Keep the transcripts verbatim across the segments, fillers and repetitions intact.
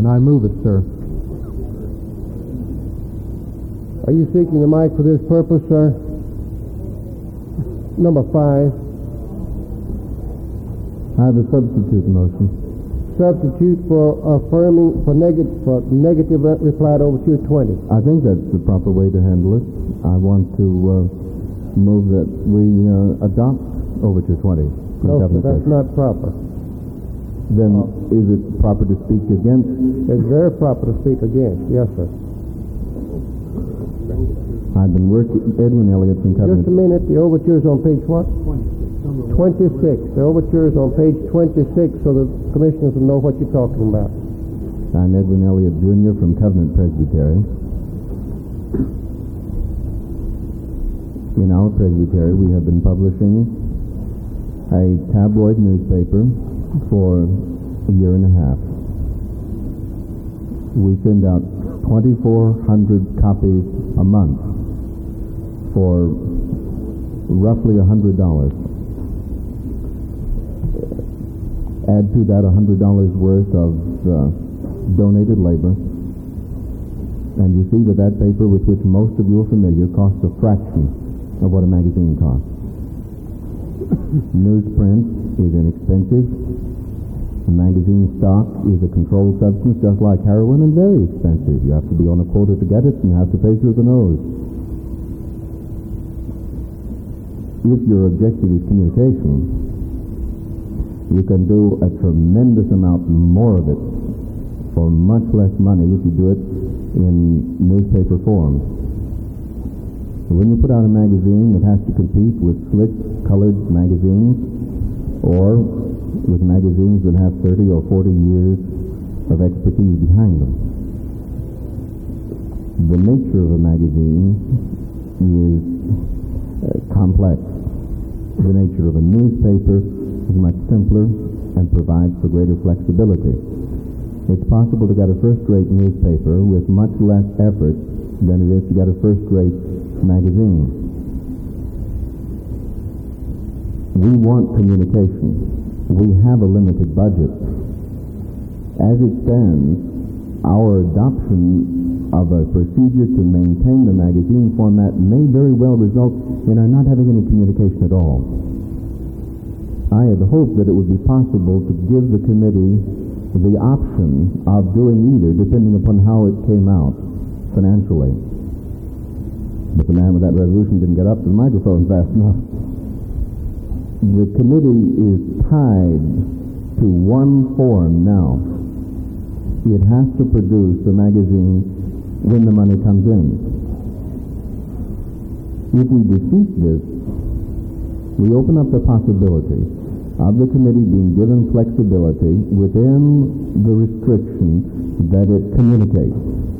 I move it, sir. Are you seeking the mic for this purpose, sir? Number five. I have a substitute motion. Substitute for affirming, for negative, for negative reply to Overture twenty. I think that's the proper way to handle it. I want to uh, move that we uh, adopt Overture twenty. No, sir, that's not proper. Then oh. Is it proper to speak against? It's very proper to speak against. Yes, sir. I've been working, Edwin Elliott from Covenant. Just a minute. The overture is on page what? twenty-six. The overture is on page twenty-six, so the commissioners will know what you're talking about. I'm Edwin Elliott, Junior from Covenant Presbytery. In our presbytery, we have been publishing a tabloid newspaper for a year and a half. We send out twenty-four hundred copies a month for roughly one hundred dollars. Add to that one hundred dollars worth of uh, donated labor, and you see that that paper, with which most of you are familiar, costs a fraction of what a magazine costs. Newsprint is inexpensive. A magazine stock is a controlled substance just like heroin and very expensive. You have to be on a quota to get it, and you have to pay through the nose. If your objective is communication, you can do a tremendous amount more of it for much less money if you do it in newspaper form. When you put out a magazine, it has to compete with slick colored magazines or with magazines that have thirty or forty years of expertise behind them. The nature of a magazine is uh, complex. The nature of a newspaper is much simpler and provides for greater flexibility. It's possible to get a first-rate newspaper with much less effort than it is to get a first-rate magazine. We want communication. We have a limited budget. As it stands, our adoption of a procedure to maintain the magazine format may very well result in our not having any communication at all. I had hoped that it would be possible to give the committee the option of doing either, depending upon how it came out financially. But the man with that resolution didn't get up to the microphone fast enough. The committee is tied to one form now. It has to produce the magazine when the money comes in. If we defeat this, we open up the possibility of the committee being given flexibility within the restriction that it communicates.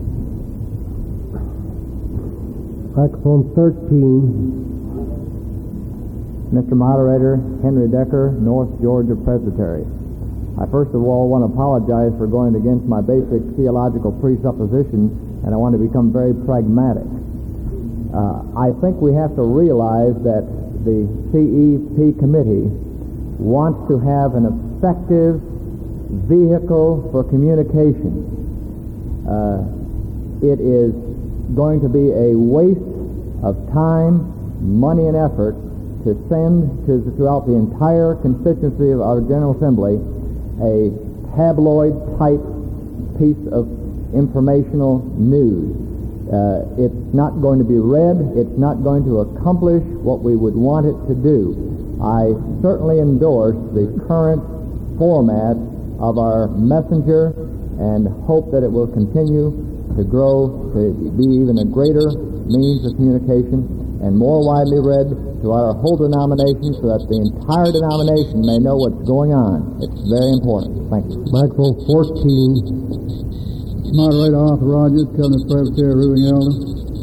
Microphone thirteen. Mister Moderator, Henry Decker, North Georgia Presbytery. I first of all want to apologize for going against my basic theological presupposition, and I want to become very pragmatic. Uh, I think we have to realize that the C E P committee wants to have an effective vehicle for communication. Uh, it is going to be a waste of time, money, and effort to send to throughout the entire constituency of our General Assembly a tabloid-type piece of informational news. Uh, it's not going to be read. It's not going to accomplish what we would want it to do. I certainly endorse the current format of our messenger and hope that it will continue to grow to be even a greater means of communication and more widely read throughout our whole denomination so that the entire denomination may know what's going on. It's very important. Thank you. Microphone fourteen. Moderator Arthur Rogers, Covenant Presbytery, Ruling Elder.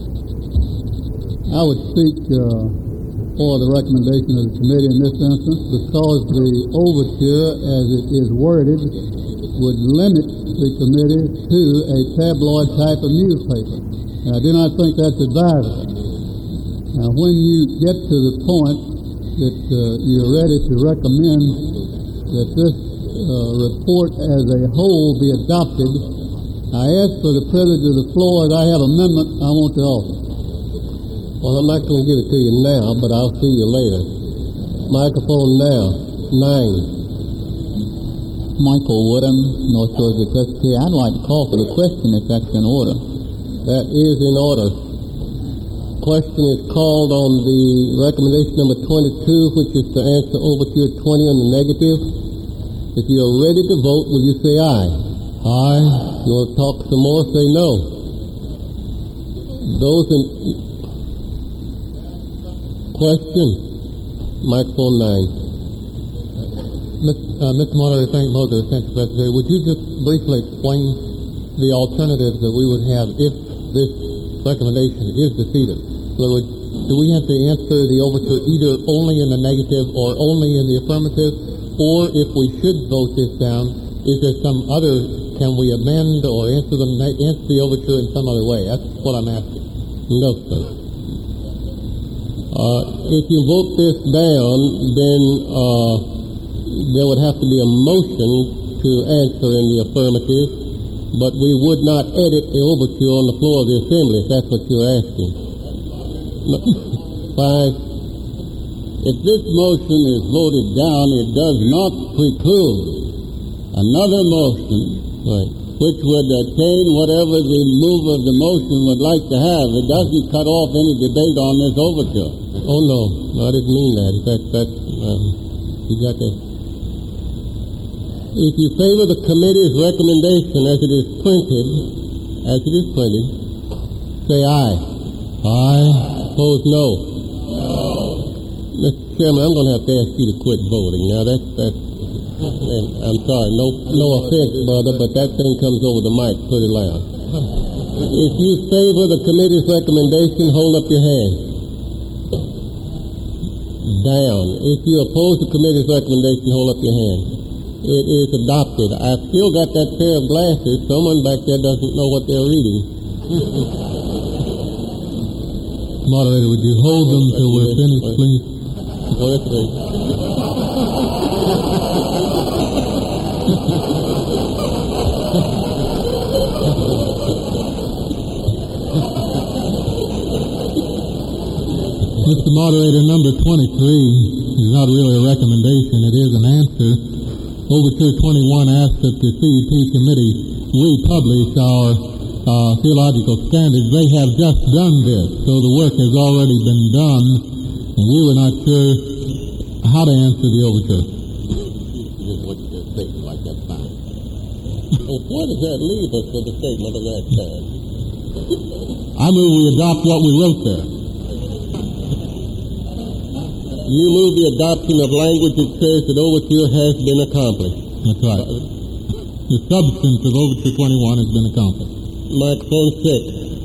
I would speak uh, for the recommendation of the committee in this instance because the overture, as it is worded, would limit the committee to a tabloid type of newspaper. And I do not think that's advisable. Now, when you get to the point that uh, you're ready to recommend that this uh, report as a whole be adopted, I ask for the privilege of the floor as I have an amendment I want to offer. Well, I'm not going to give it to you now, but I'll see you later. Microphone now. Nine. Michael Woodham, North Georgia Presbytery. I'd like to call for the question if that's in order. That is in order. Question is called on the recommendation number twenty-two, which is to answer Overture twenty on the negative. If you're ready to vote, will you say aye? Aye. You want to talk some more, say no. Those in... Question. Microphone nine. Uh, Mister Moderator, thank you, Moses. Thank you, Secretary. Would you just briefly explain the alternatives that we would have if this recommendation is defeated? In other words, do we have to answer the overture either only in the negative or only in the affirmative? Or if we should vote this down, is there some other, can we amend or answer, them, answer the overture in some other way? That's what I'm asking. No, sir. Uh, if you vote this down, then uh, there would have to be a motion to answer in the affirmative, but we would not edit the overture on the floor of the Assembly, if that's what you're asking. No. Five. If this motion is voted down, it does not preclude another motion, right, which would attain whatever the mover of the motion would like to have. It doesn't cut off any debate on this overture. Oh, no. No, I didn't mean that. That, that, um, you got that. If you favor the committee's recommendation as it is printed, as it is printed, say aye. Aye. Opposed, no. No. Mister Chairman, I'm going to have to ask you to quit voting. Now, that's, that's, and I'm sorry, no, no offense, brother, but that thing comes over the mic pretty loud. If you favor the committee's recommendation, hold up your hand. Down. If you oppose the committee's recommendation, hold up your hand. It is adopted. I've still got that pair of glasses. Someone back there doesn't know what they're reading. Moderator, would you hold them till we're finished, please? What is it? Mister Moderator, number twenty-three is not really a recommendation, it is an answer. Overture twenty-one asks that the C E P committee republish our uh, theological standards. They have just done this, so the work has already been done, and we were not sure how to answer the overture. Here's what you just stated like that fine. Well, why does that leave us with the statement of that time? I move we adopt what we wrote there. You move the adoption of language that says that overture has been accomplished. That's right. The substance of Overture twenty-one has been accomplished. Microphone six.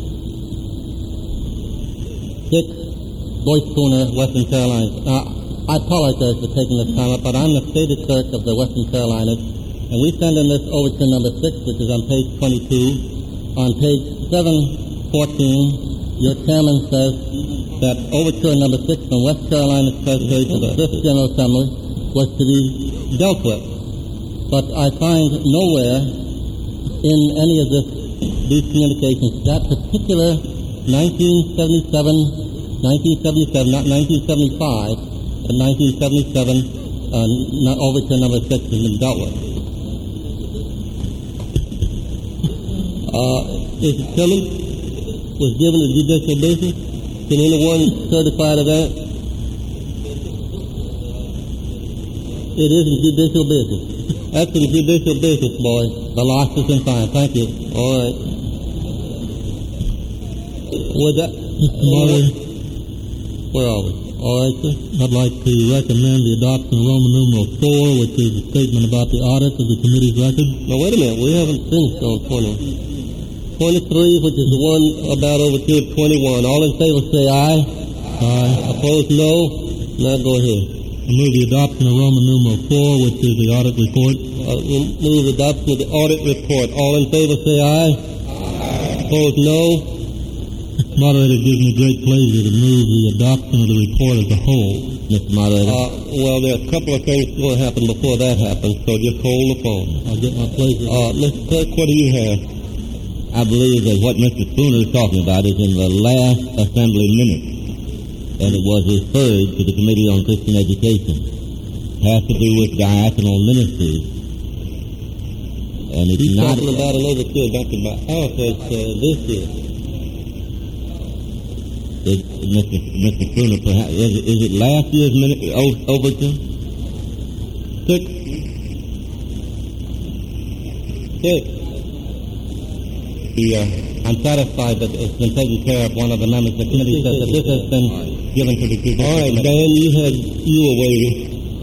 Six, Boyce Spooner, Western Carolinas. Now, I apologize for taking this time up, but I'm the stated clerk of the Western Carolinas, and we send in this overture number six, which is on page twenty-two. On page seven fourteen, your chairman says that overture number six from West Carolina's Presbytery to the Fifth General Assembly was to be dealt with. But I find nowhere in any of this, these communications that particular nineteen seventy-seven, nineteen seventy-seven, not nineteen seventy-five, but nineteen seventy-seven uh, overture number six has been dealt with. Uh, is it Simmons was given a judicial business? Can anyone certify to that? It isn't judicial business. That's in judicial business, boy. The loss is in fine. Thank you. All right. Would that... Mister Moderator, where are we? All right, sir. I'd like to recommend the adoption of Roman numeral four, which is a statement about the audit of the committee's record. Now, wait a minute. We haven't finished on twenty. twenty-three, which is the one about overture twenty-one. All in favor say aye. Aye. Opposed, no. Now go ahead. I move the adoption of Roman numeral four, which is the audit report. Uh, move the adoption of the audit report. All in favor say aye. Aye. Opposed, no. Moderator, it gives me great pleasure to move the adoption of the report as a whole, Mister Moderator. Uh, well, there are a couple of things going to happen before that happens, so just hold the phone. I'll get my pleasure. Uh, Mister Clerk, what do you have? I believe that what Mister Spooner is talking about is in the last Assembly minutes, and it was referred to the Committee on Christian Education. It has to do with diaconal ministries. And it's He's not talking about an overture adopted by our folks uh, this year. Is, Mister Mister Spooner, perhaps, is, it- is it last year's minute, o- overture? Six. Six. The, uh, I'm satisfied that it's been taken care of. One of the members of the committee says that this has been given to the judicial All right, committee. Dan, you had, you were waiting.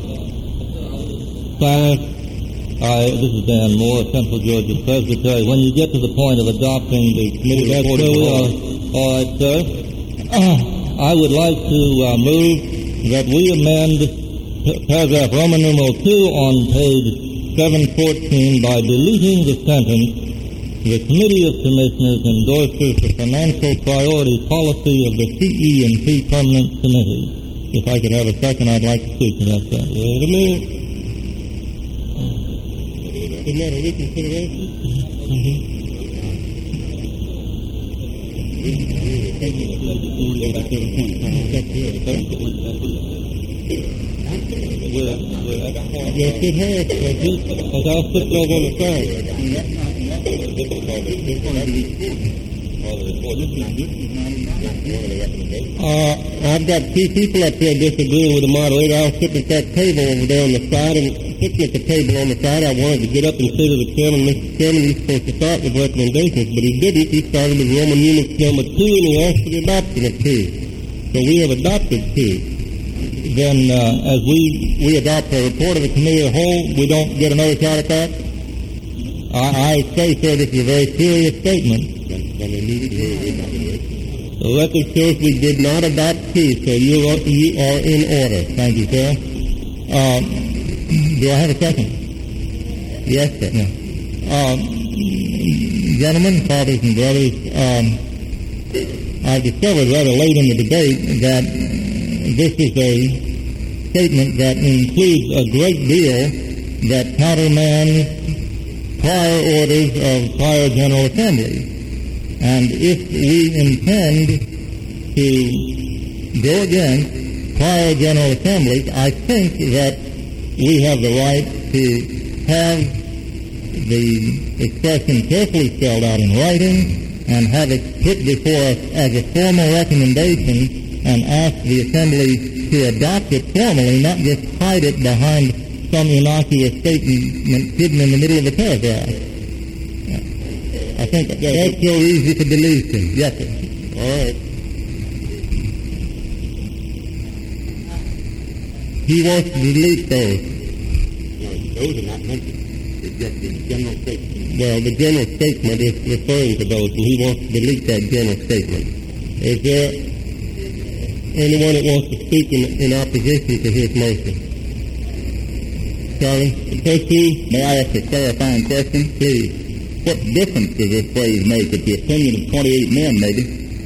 Five. Uh, this is Dan Moore, Central Georgia Presbytery. When you get to the point of adopting the committee That's report, where we of are. the- All right, sir. Uh, I would like to uh, move that we amend p- paragraph Roman numeral two on page seven fourteen by deleting the sentence, "The Committee of Commissioners endorses the financial priority policy of the C E and P Permanent Committee." If I could have a second, I'd like to speak to that. Sir. Wait a minute. Isn't that a reconsideration? Yes, it has. Because I'll put those on the side. Uh, I've got two people up here disagreeing with the moderator. I was sitting at that table over there on the side, and sitting at the table on the side, I wanted to get up and say to the chairman, Mister Chairman, you're supposed to start with recommendations, but he didn't. He started with Roman numeral number two, and he asked for the adoption of two. So we have adopted two. Then, uh, as we, we adopt a report of the committee of the whole, we don't get another shot at that? I, I say, sir, this is a very serious statement. The record shows we did not adopt two, so you are, you are in order. Thank you, sir. Um, do I have a second? Yes, sir. No. Um, gentlemen, fathers and brothers, um, I've discovered rather late in the debate that this is a statement that includes a great deal that countermands prior orders of prior General Assemblies. And if we intend to go against prior General Assemblies, I think that we have the right to have the expression carefully spelled out in writing and have it put before us as a formal recommendation and ask the Assembly to adopt it formally, not just hide it behind some innocuous statement hidden in the middle of a paragraph. I think that's so easy to believe in. Yes, sir. All right. He wants to delete those. No, those are not mentioned. It's just the general statement. Well, the general statement is referring to those, and he wants to delete that general statement. Is there anyone that wants to speak in, in opposition to his motion? Charlie? Casey, may I ask a clarifying question? Please. What difference does this phrase make with the opinion of twenty-eight men, maybe?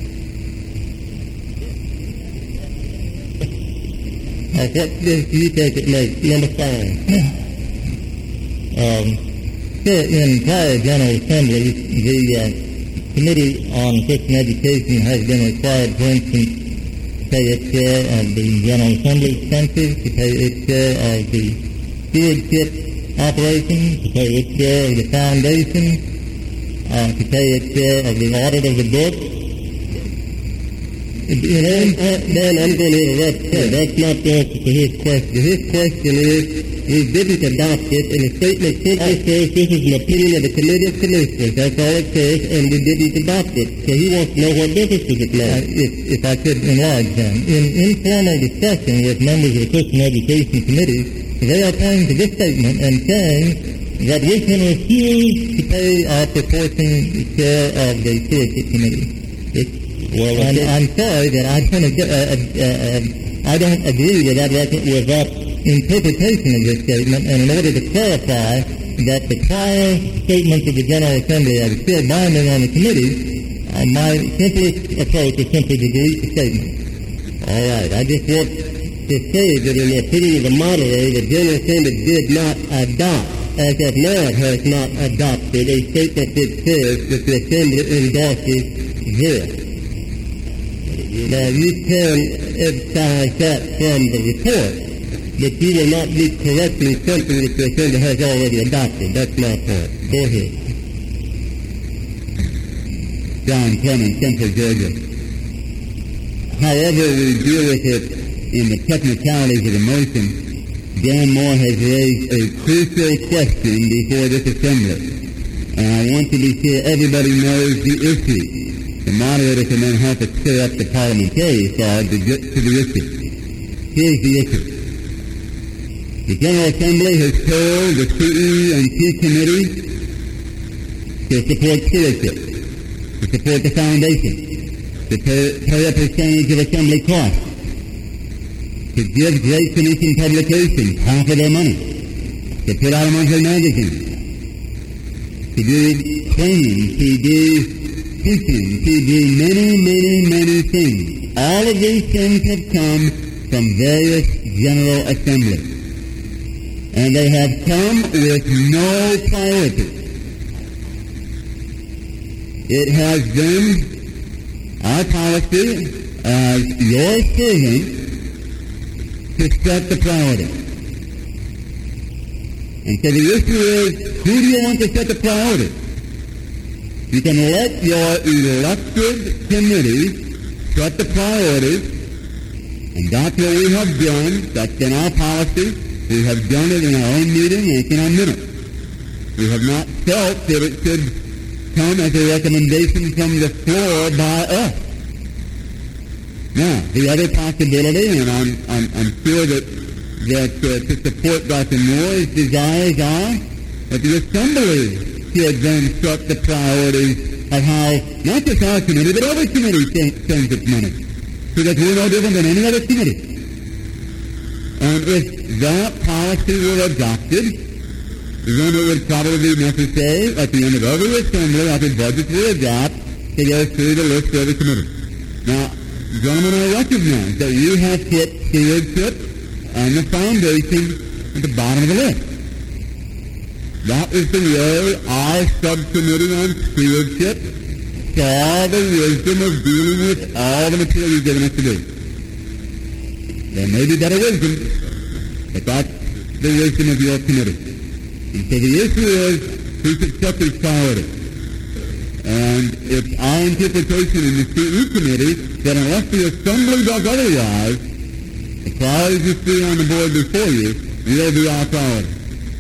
Uh, what difference do you think it makes? Number five. Um, sir, in prior General Assemblies, the uh, Committee on Christian Education has been required, for instance, to pay its share of the General Assembly expenses, to pay its share of the stewardship operations, to pay its share of the foundation, uh, to pay its share of the audit of the book. You know, Dan, I'm going to interrupt sir. That's not the answer to his question. His question is, we didn't adopt it, and the statement simply says this is an opinion of the Committee of Commissioners. That's all it says, and we didn't adopt it. So he wants to know what difference does it make. Uh, if, if I could enlarge then. In informal discussion with members of the Christian Education Committee, they are pointing to this statement and saying that we can refuse to pay our proportionate share of the Stewardship Committee. It's, Well, and I'm sorry that I don't, uh, uh, uh, I don't agree with that, with that interpretation of this statement, and in order to clarify that the prior statements of the General Assembly are still binding on the committee, uh, my simplest approach is simply to delete the statement. all right. I just want to say that in the opinion of the moderator, the General Assembly did not adopt as of now, it has not adopted a statement that says that the Assembly endorses this. Now, you can emphasize that from the report, but you will not be correcting something that the Assembly has already adopted. That's my point. Go ahead. John Clemens, Central Georgia. However we deal with it in the technicalities of the motion, Dan Moore has raised a crucial question before this Assembly, and I want to be sure everybody knows the issue. The moderator can then help us clear up the parliamentary side to get to the issue. Here's the issue. The General Assembly has told the C E and P committee to support stewardship, to support the foundation, to pay, pay a percentage of Assembly costs, to give Great Commission publications half of their money, to put out a monthly magazine, to do training, to do teaching, to do many, many, many things. All of these things have come from various General Assemblies. And they have come with no priority. It has been our policy as your servant to set the priority. And so the issue is, who do you want to set the priority? You can let your elected committee set the priorities, and that's what we have done. That's in our policy. We have done it in our own meeting, and it's in our minutes. We have not felt that it should come as a recommendation from the floor by us. Now, the other possibility, and I'm, I'm, I'm sure that, that uh, to support Doctor Moore's desires are, that the Assembly should then set the priorities of how, not just our committee, but every committee spends its money, so that we're no different than any other committee. And if that policy were adopted, then it would probably be necessary at the end of every assembly, after budgets were adopted, to go through the list of every committee. Now, gentlemen, I recognize that you have put stewardship and the foundation at the bottom of the list. That is the way our subcommittee on stewardship saw the wisdom of dealing with all the material you've given us to do. There may be better wisdom, but that's the wisdom of your committee. And so the issue is, who should set these priorities? And it's our interpretation in the C E committee that unless the Assembly does otherwise, the priorities you see on the board before you will be our priority.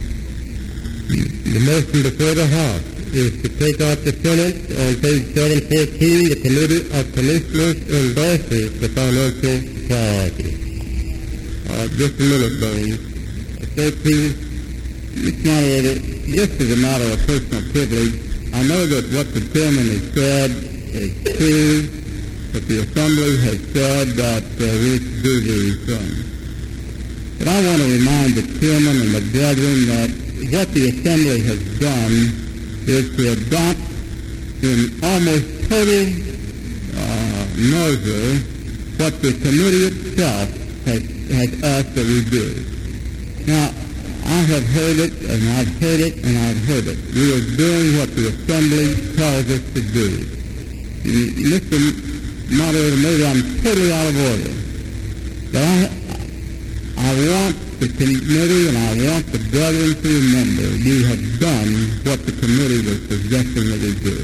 The motion before the House is to take out the sentence on page seven fourteen, the Committee of Commissioners endorses the financial priorities. Uh, just a minute, Bones. thirteen, Mister Moderator, just as a matter of personal privilege, I know that what the chairman has said is true, that the Assembly has said that uh, we should do these things. But I want to remind the chairman and the brethren that what the Assembly has done is to adopt in almost total uh, measure what the committee itself has, has asked that we do. Now, I have heard it, and I've heard it, and I've heard it. We are doing what the Assembly tells us to do. Mister Moderator, maybe I'm totally out of order. But I, I want the committee and I want the brethren to remember we have done what the committee was suggesting that we do.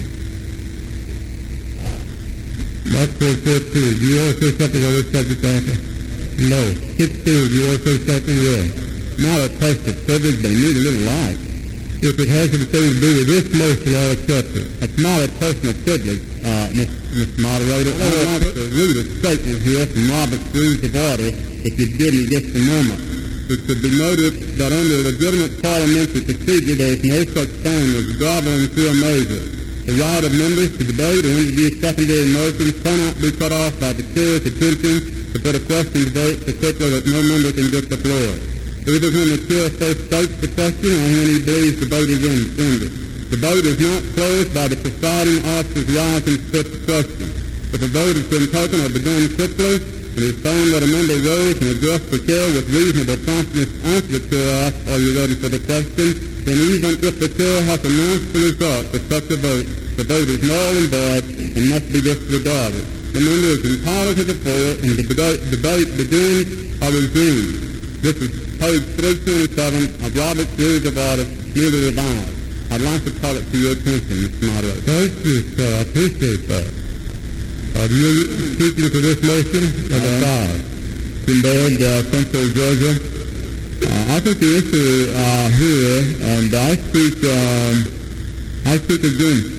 Mark fourteen, do you want to say something on this subject, Arthur? No. fifteen, do you want to say something? Yeah. Not a test of privilege, they need a little light. If it has anything to do with this motion, I'll accept it. It's not a personal privilege, uh, Mister Moderator. I want to read a statement here from Robert's Rules of Order, if you give me just a moment. It should be noted that under legitimate parliamentary procedure, there is no such thing as gobbling through a measure. The right of members to debate or introduce secondary motions cannot be cut off by the chair's attention to put a question to vote, particularly that no member can get the floor. Either when the chair first states the question or when he believes the vote is ended. The vote is not closed by the presiding officer's rise and put the question. If a vote has been taken or begun quickly, it is found that a member rose and addressed the chair with reasonable promptness, answered to us, are you ready for the question? then even if the chair has announced the result of such a vote, the vote is null and void and must be disregarded. The member is entitled to the floor and the debate, debate begins or resumes. This is page three twenty-seven of Robert's Rules of Order, newly revised. I'd like to call it to your attention, Mister Moderator. Thank you, sir. I appreciate that. Are you speaking to this motion? Or the side? Simbad, uh, Central Georgia. Uh, I think the issue uh, here, and I speak, um, I speak against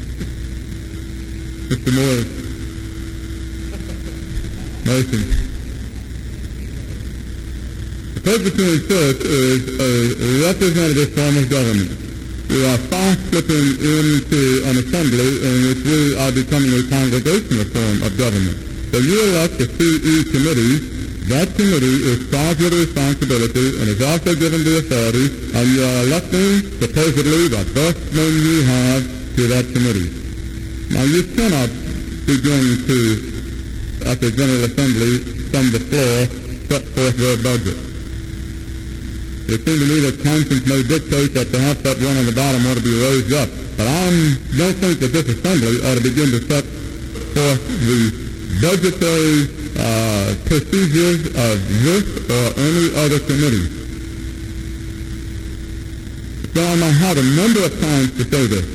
Mister Moore's motion. The Presbyterian Church is a representative form of government. We are fast slipping into an assembly in which we are becoming a congregational form of government. So you elect a C E committee. That committee is charged with the responsibility and is also given the authority, and you are electing supposedly the best men you have to that committee. Now you cannot begin to, at the General Assembly, from the floor, set forth their budget. It seems to me that conscience may dictate that perhaps that one on the bottom ought to be raised up. But I don't think that this Assembly ought to begin to set forth the budgetary uh, procedures of this or any other committee. John, I had a number of times to say this.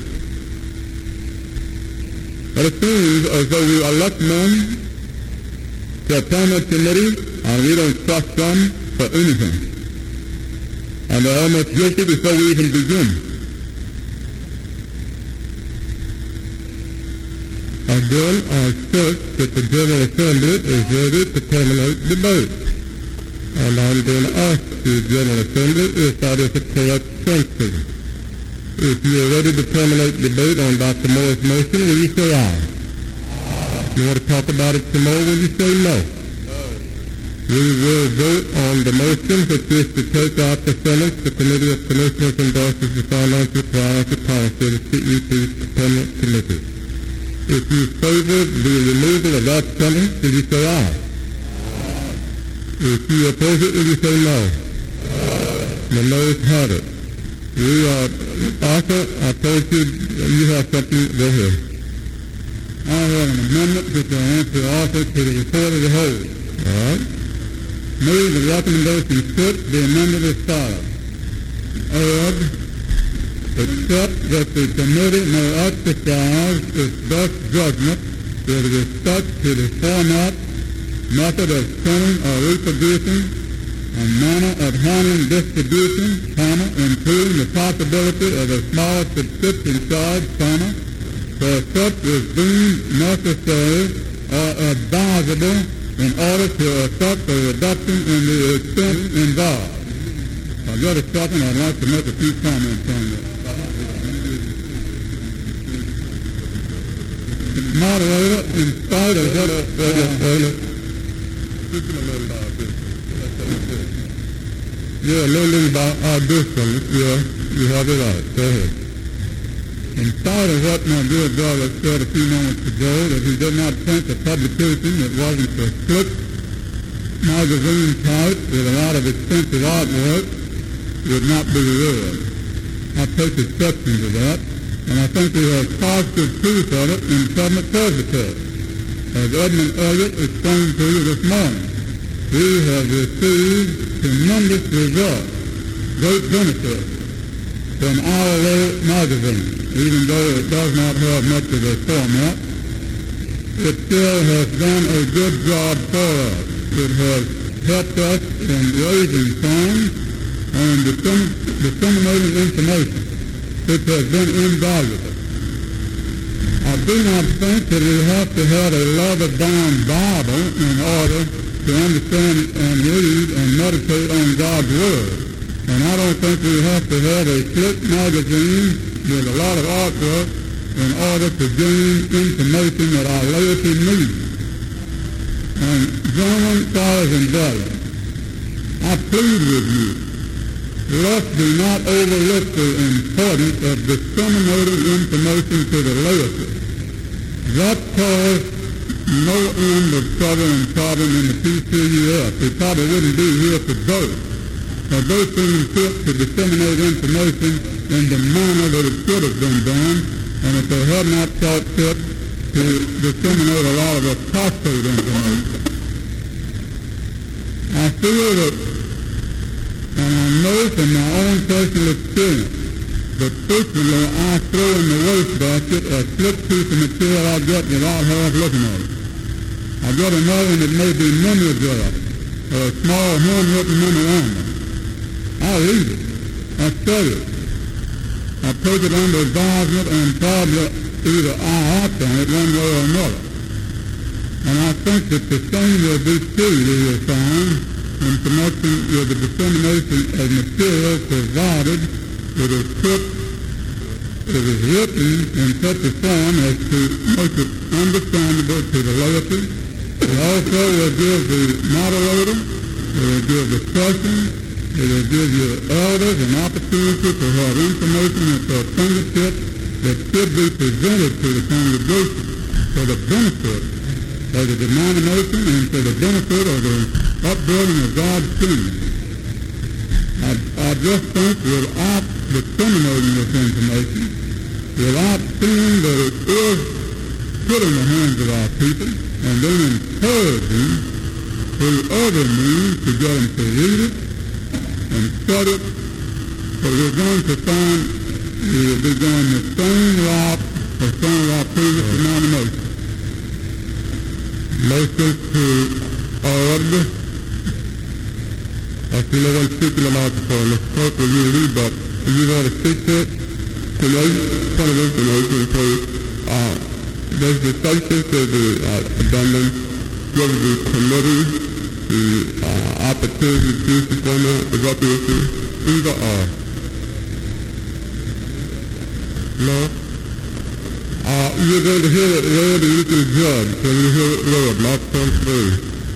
But it seems as though we elect men to a permanent committee and we don't trust them for anything. And they're almost guilty before we even begin. Again, I assert that the General Assembly is ready to terminate debate. And I'm going to ask the General Assembly if that is a correct thinking. If you are ready to terminate debate on Doctor Moore's motion, will you say aye? If you want to talk about it some more, will you say no? We will vote on the motion which is to take out the sentence, the Committee of Commissioners endorses the financial priority policy of the C E P's permanent committee. If you favor the removal of that sentence, will you say aye? If you oppose it, will you say no? The noes have it. We are, Arthur, I told you, you have something, go ahead. I have an amendment which I answer also to the report of the whole. All right. Move the recommendation fit the amendment as follows. Add, except that the committee may exercise its best judgment with respect to the format, method of printing or reproducing, and manner of handling distribution, comma, including the possibility of a small subscription charge, comma, where such is deemed necessary or advisable in order to effect a reduction in the expense involved. I've got a second. I'd like to make a few comments on that. Moderator, in spite of what... Yeah, a little about our distance. Yeah, you have it right. Go ahead. In spite of what my dear brother said a few moments ago, that he did not think a publication that wasn't a slick magazine type with a lot of expensive artwork would not be read. I take exception to that, and I think we have positive proof of it in Summit Presbytery. As Edmund Elliott explained to you this morning, we have received tremendous results, great benefits from our little magazine. Even though it does not have much of a format, it still has done a good job for us. It has helped us in raising funds and disseminating information, which has been invaluable. I do not think that we have to have a lathered-down Bible in order to understand and read and meditate on God's Word. And I don't think we have to have a slick magazine with a lot of artwork in order to gain information that our laity needs. And gentlemen, fathers, and brethren, I plead with you, let's do not overlook the importance of disseminating information to the laity. That caused no end of trouble and problem in the P C U S. We probably wouldn't be here today that they seem fit to disseminate information in the manner that it should have been done, and that they have not thought fit to disseminate a lot of apostate information. I feel that, and I know from my own personal experience, that frequently I throw in the wastebasket a slip piece of material I get without half looking at it. I get another and it may be mimeograph or a small handwritten memorandum. I read it. I study it. I take it under advisement and probably either I act on it one way or another. And I think that the same will be true, you will find, in connection with the dissemination of material provided that is put, it is written in such a form as to make it understandable to the laity. It also will give the moderator, it will give the session, it will give your elders an opportunity to have information at their fingertips that should be presented to the congregation for the benefit of the denomination and for the benefit of the upbuilding of God's kingdom. I, I just think without disseminating this information, without seeing that it is put in the hands of our people, and then encouraging through other means to get them to read it and study it, so we're going to find we will be going the same route as some of our previous denominations. Message to Ord. I feel I want to speak in the microphone. Let's talk with you, Lee, but if you want to speak to it, tonight, kind of information, so, uh, there's the substance of the uh, abundance, gives the committee the uh, opportunity to choose to form a resolution, either or. No? Uh, you're going to hear it read and you can judge, so you hear it read, not come through.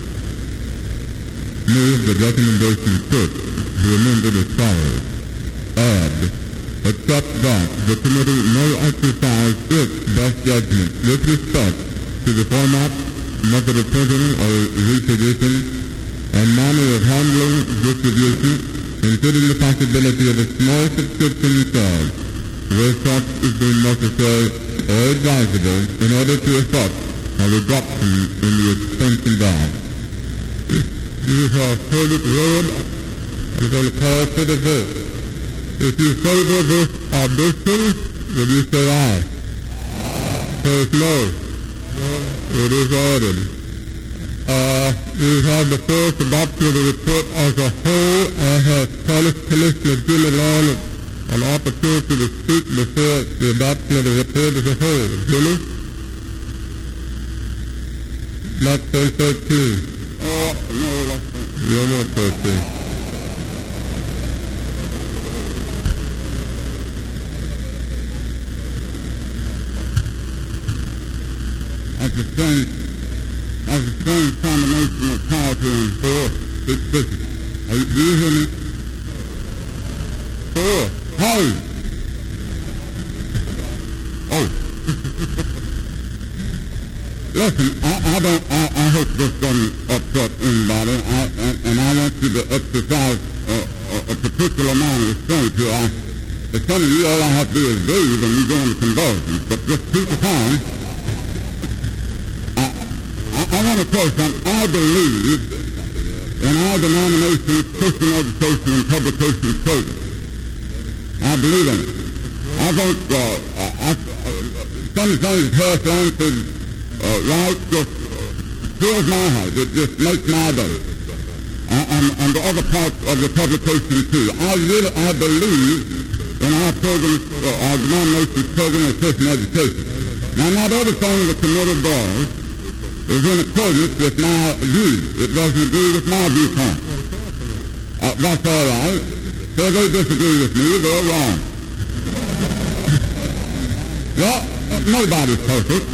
Move the recommendation took to amend it as follows. Add, except that the committee may exercise its best judgment with respect to the format, method of printing or reproducing, and manner of handling distribution, including the possibility of a small subscription charge, where such is deemed necessary or advisable in order to effect a reduction in the expense involved. You have heard it read. I'm going to call for the vote. If you favor this addition, will you say aye? Say no. It is ordered. Uh, we have the first adoption of the report as a whole. I have promised Commissioner Jimmy Long an opportunity to speak before the adoption of the report as a whole. Jimmy? Not ten thirteen. Oh, no, that's You're not thirteen. That's the same, that's the same combination of poverty and four. It's different. Are you, do you hear me? Four. Hey! Oh. Listen, I, I don't, I, I hope this doesn't upset anybody, I, and, and I want you to exercise a, a, a particular amount of restraint here. I, for some of you, all I have to do is breathe and you go into convulsions, but just keep it on. I want to tell you something. I believe in our denomination's Christian education and publication program. I believe in it. I think uh, I, I, some of the things that Harris Langford uh, writes just fills my heart. It just makes my day. Uh, and, and the other parts of the publication too. I really, I believe in our program, uh, our denomination's program of Christian education. Now, not everything the committee does is in accordance with my views. It doesn't agree with my viewpoint. Uh, that's all right. So they disagree with me, they're wrong. Well, nobody's perfect.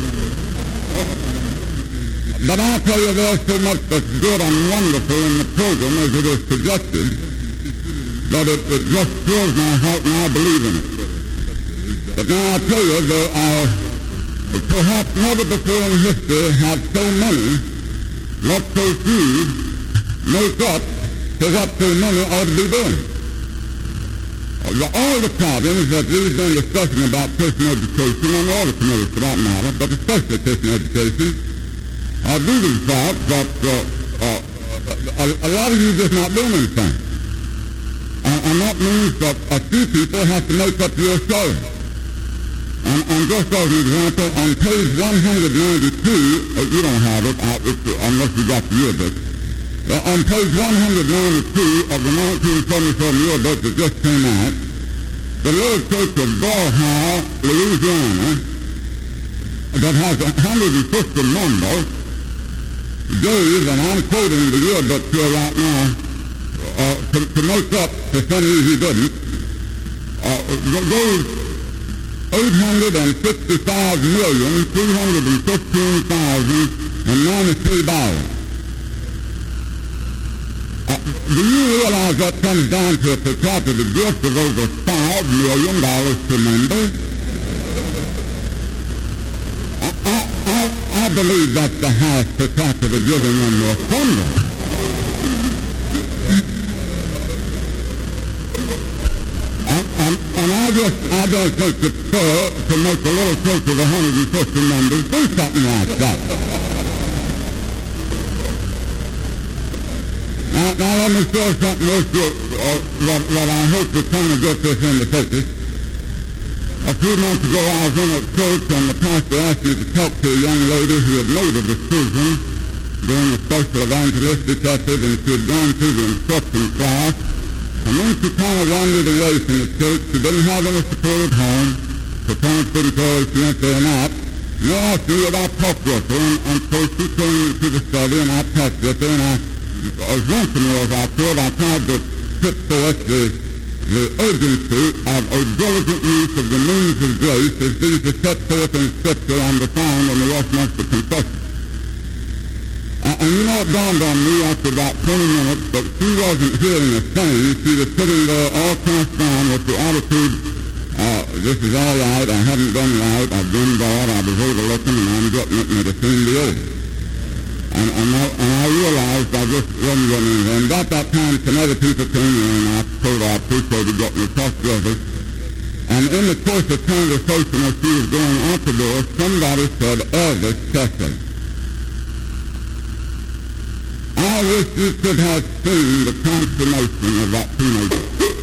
But I tell you, there's so much that's good and wonderful in the program as it is projected that it, it just fills my heart and I believe in it. But now I tell you, there are perhaps never before in history have so many, let so few, make up to what so many ought to be doing. All the problems that we've been discussing about Christian education, and all the committees for that matter, but especially Christian education, are due to the fact that uh, uh, a, a lot of you just not doing anything. And, and that means that a few people have to make up your story. And, and just as an example, on page one ninety-two, uh, you don't have it, uh, it's, uh, unless you got the yearbook. Uh, on page one ninety-two of the nineteen seventy-seven yearbook that just came out, the little church of Galhai, Louisiana, that has one hundred fifty members, gave, and I'm quoting the yearbook here right now, uh, to, to make up for some of you who didn't, uh, gave eight hundred sixty-five million, three hundred fifteen thousand, ninety-three dollars. Uh, do you realize that comes down to a per capita gift of over five million dollars to members? I, I, I, I believe that's the highest per capita giving in the assembly. And, and, and I just, I don't think it's fair to make a little church of one hundred fifty members do something like that. Now, now let me say something else that, uh, that, that I hope to kind of get this into focus. A few months ago I was in a church and the pastor asked me to talk to a young lady who had made a decision during a special evangelistic effort, and she had gone through the instruction class, and then she kind of wandered away from the church. She didn't have any support at home. Her parents didn't tell her she went there or not. And they asked me would I talk with her, and, and so she came to the study and I talked with her, and I as rational as I could, I tried to put forth the, the urgency of a diligent use of the means of grace as these are set forth in Scripture and defined in the Westminster Confession. Uh, and you know, it dawned on me after about twenty minutes that she wasn't hearing a thing. She was sitting there all cast down with the attitude, uh, this is all right, I haven't done right, I've been bad, I was overlooking, and I'm getting it, and it'll soon be over. And, and, I, and I realized I just wasn't getting anything. And about that time, some other people came in, and I told her I appreciated getting to talk with her. And in the course of conversation as she was going out the door, somebody said, Elvis Presley. I wish you could have seen the transformation of that teenager.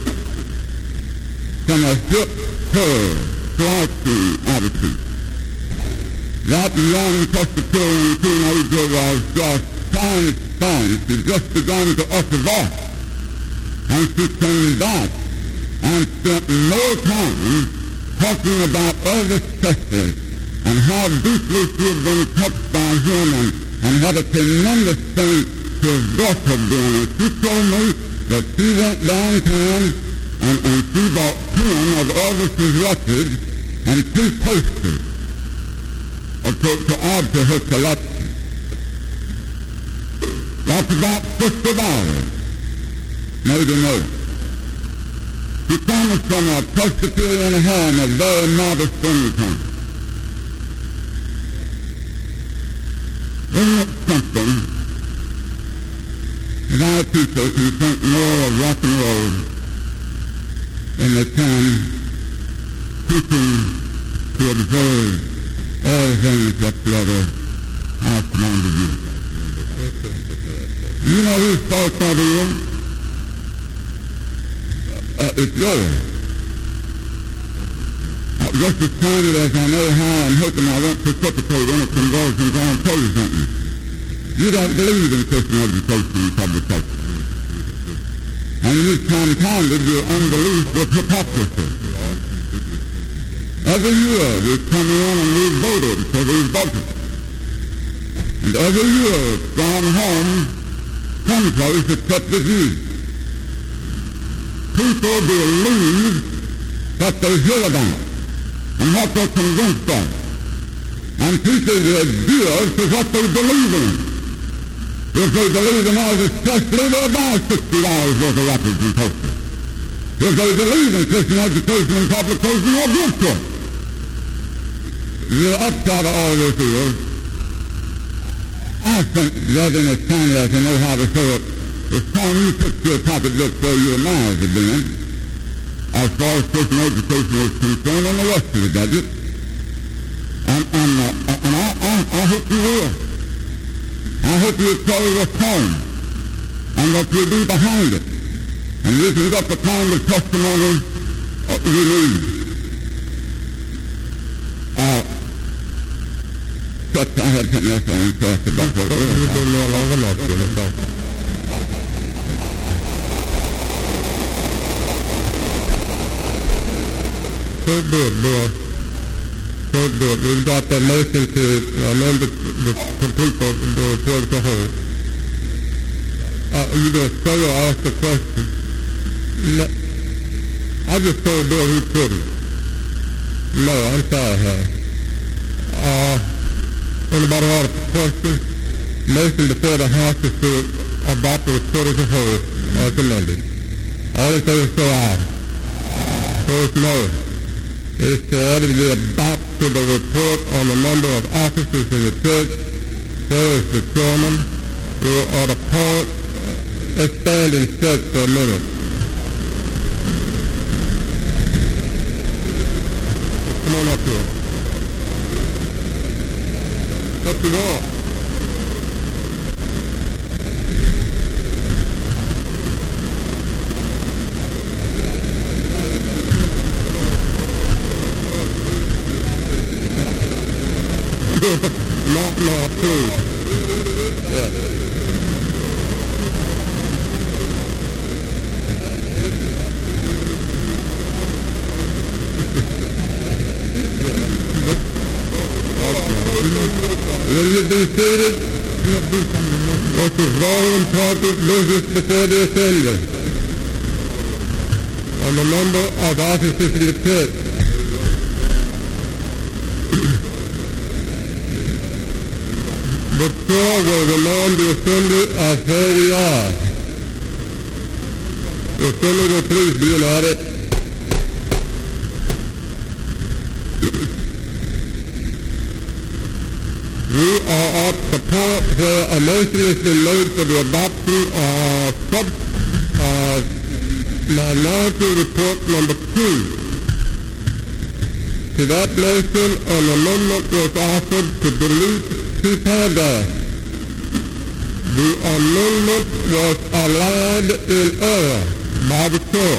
From a hip, curve, slouching attitude. That young Presbyterian teenager was just transformed. She just began to utter that. And she came back and spent more time talking about Elvis Presley and how deeply she had been touched by him, and, and what a tremendous thing his death had been. And she told me that she went downtown and, and she bought ten of Elvis's records and two posters To, to add to her collection. That's about fifty dollars, maybe more. She comes from a Presbyterian home of very modest income. Isn't it something that our people can think more of rock and roll than they can teaching to observe all things whatsoever I have commanded you. You know whose fault that is? Uh, it's yours. Uh, just as kindly as I know how I'm hoping I won't precipitate any convulsions, I'll tell you something. You don't believe in Christian education and publication. And you've compounded your unbelief with hypocrisy. Every year we come in and we voted for these budgets. And every year it's gone home someplace except with you. People believe what they hear about and what they're convinced of. And people will give to what they believe in. If they believe in Elvis Presley, they'll buy sixty dollars worth of records and posters. If they believe in Christian education and publication, they'll give to it. The upshot of all this is, I think, judging as kindly as I know how to say it, It's time you put your pocketbook where your mouths have been as far as Christian education is concerned and the rest of the budget. And, and, uh, and I, I, I hope you will. I hope you'll carry this home and that you'll be behind it. And you can get the kind of testimony uh, you need. Uh, but I had something else I wanted to talk about. You've been there long enough, you know. So good, Bill. So good. We've got the motion to amend the, the complete the, the report as a whole. Uh, you going to say or ask the question? No. I just told Bill he couldn't. No, I'm sorry, Harry. Uh, anybody have a question? Motion before the House is to adopt the report as a whole as amended. All in favor say aye. Opposed no. It's to add the adopt to the report on the number of officers in the church. There is the chairman. We are at a point. Let's stand and stretch for a minute. Come on up here. Up the wall. Not my food. Yeah. Will you be seated? This is very important business before the Assembly. On the number of officers in the church. The chair will remind the Assembly of where we are. The Assembly will please be united. We are at the point where a motion has been made for the adoption of sub uh, minority report number two. To that motion, an amendment was offered to delete two paragraphs. The amendment was allowed in error by the chair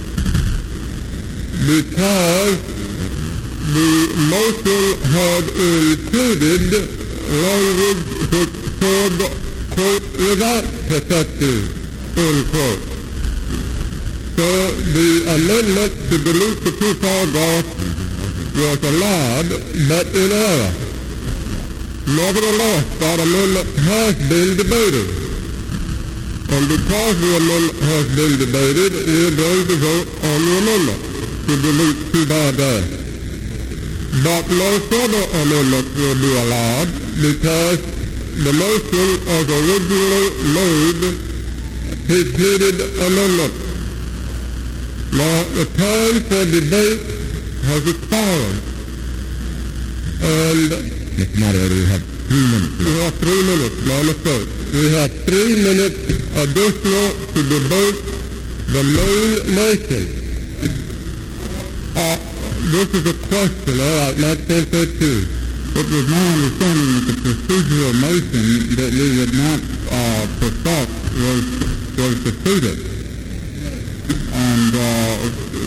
because the motion had included language which said, quote, without protective, end quote. So the amendment to delete the two paragraphs was allowed, but in error. Nevertheless, that amendment has been debated. And because the amendment has been debated, we are going to vote on the amendment to delete two paragraphs. But no further amendment will be allowed because the motion as originally made preceded amendment. Now, the time for debate has expired. And Mister Moderator, we have three minutes. We have three minutes, my mistake. We have three minutes additional to debate the main motion. Uh, this is a question, all right, not ten thirty-two. It was my understanding that the procedural motion that we would not uh, perfect was, was defeated. And uh,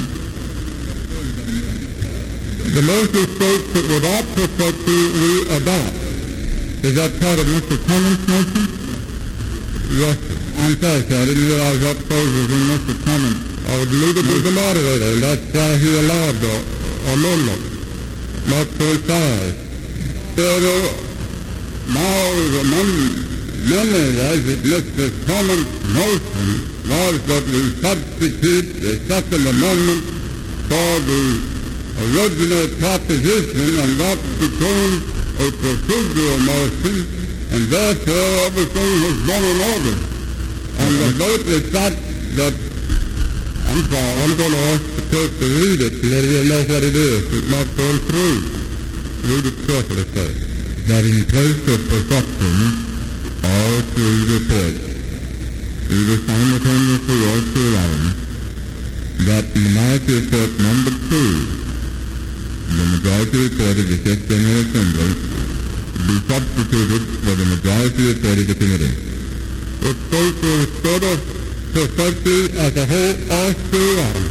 the motion states that without perfecting, we adopt. Is that part of Mister Clemens' motion? Yes, sir. I'm sorry, sir. I didn't realize that phrase was in Mister Clemens. I would leave it with the moderator, and that's why he allowed the amendment, not to five. Pero now the memory is that Mister Clemens' motion was that we substitute the second amendment for the original proposition, and that became a procedural motion, and therefore everything was done in order. And the vote is that, that I'm sorry, I'm going to ask the clerk to read it, and then you'll know what it is. It's not going through. Read it carefully, sir. That in place of perfecting all three reports, either simultaneously or throughout, that Minority Report number two, the Majority Report of the Fifth General Assembly, be substituted for the Majority Report of the Committee. It states instead of precisely as a whole or throughout.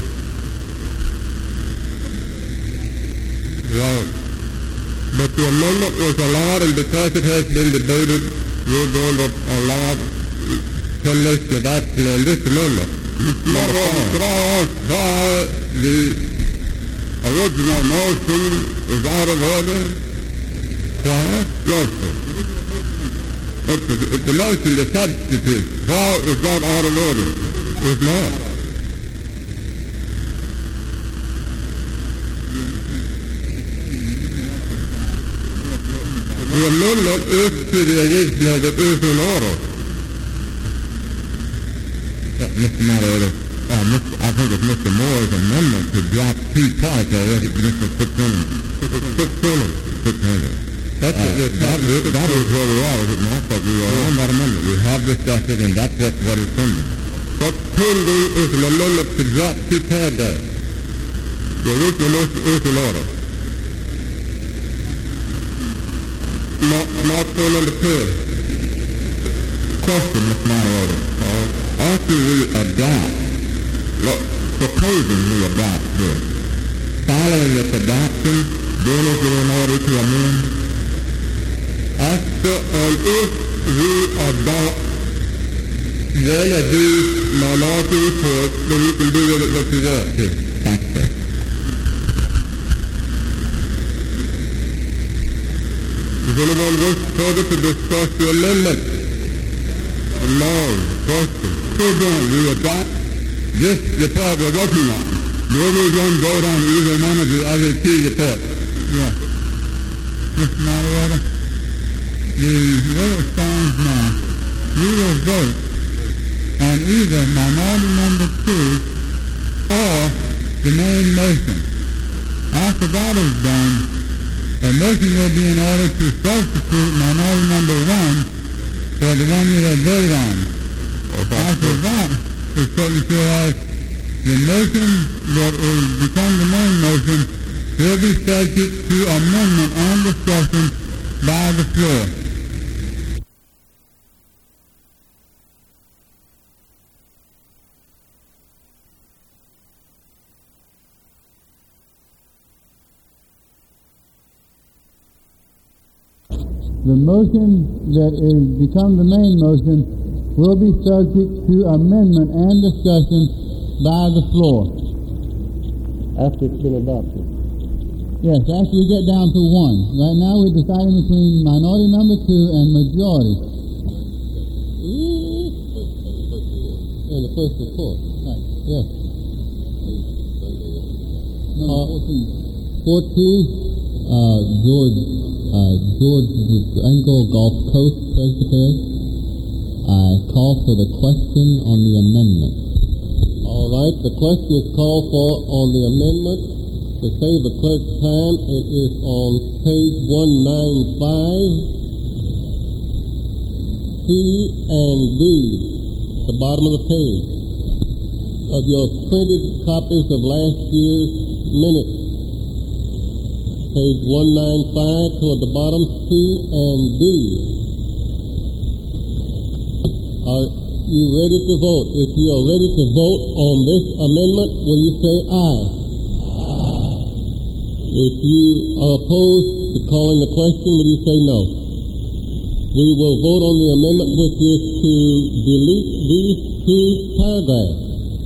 Right. But the amendment was allowed, and because it has been debated, we're going to allow termination of action on this amendment. Not only could I ask why the original motion is out of order? Why? Yes, sir. It's the, it's the motion to substitute. Why is that out of order? It's not. The amendment is to the original that is in order. Uh, Mister Moderator, uh, Mister I think it's Mister Moore's amendment to drop two parts already, Mister Fitzgerald. Fitzgerald. Fitzgerald. That's uh, it. That, that, that is where we are, is it not? But we are on that amendment. We have discussed it, and that's what, what is pending. What's pending is an amendment to drop two paragraphs. The original motion is in order. Not, not for number two. Question, Mister Moderator. Uh, after we adopt, look, supposing we adopt this, following its adoption, then is it in order to amend? After and if we adopt, then a due minority report, then you can do with it what you want to. Thank you. Does anyone wish further to discuss the amendment? No. Question. So then, we adopt this report we're working on. Then we then vote on either one of the other two reports. Yes. Mister Moderator, the way it stands now, we will vote on either minority number two or the main motion. After that is done, a motion will be in order to substitute minority number one for the one you have voted on. After that is taken care of, the motion that will become the main motion will be subject to amendment and discussion by the floor. The motion that is become the main motion will be subject to amendment and discussion by the floor. After it's been adopted. Yes, after we get down to one. Right now we're deciding between minority number two and majority. In the first report. Right. Yes. Number uh, fourteen. fourteen, uh, George, uh, George Angel Gulf Coast Presbytery. I call for the question on the amendment. All right, the question is called for on the amendment. To save the clerk's time, it is on page one ninety-five, C and D, the bottom of the page, of your printed copies of last year's minutes. Page one ninety-five toward the bottom, C and D. Are you ready to vote? If you are ready to vote on this amendment, will you say aye? Aye. If you are opposed to calling the question, will you say no? We will vote on the amendment, which is to delete these two paragraphs.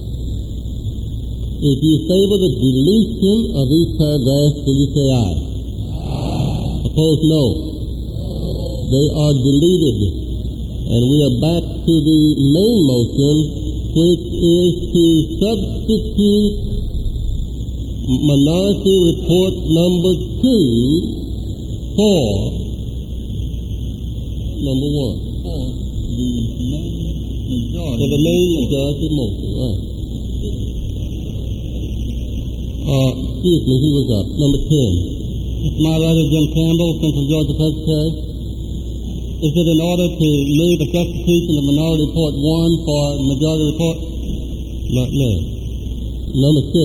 If you favor the deletion of these paragraphs, will you say aye? Aye. Opposed, no. They are deleted. And we are back to the main motion, which is to substitute Minority Report number two for number one. For the main majority. For the main majority motion, right. Uh, excuse me, he was up. Number ten. Mister Moderator, Jim Campbell, Central Georgia Presbytery. Is it in order to move a substitution of minority report one for majority report? No, no. Number six.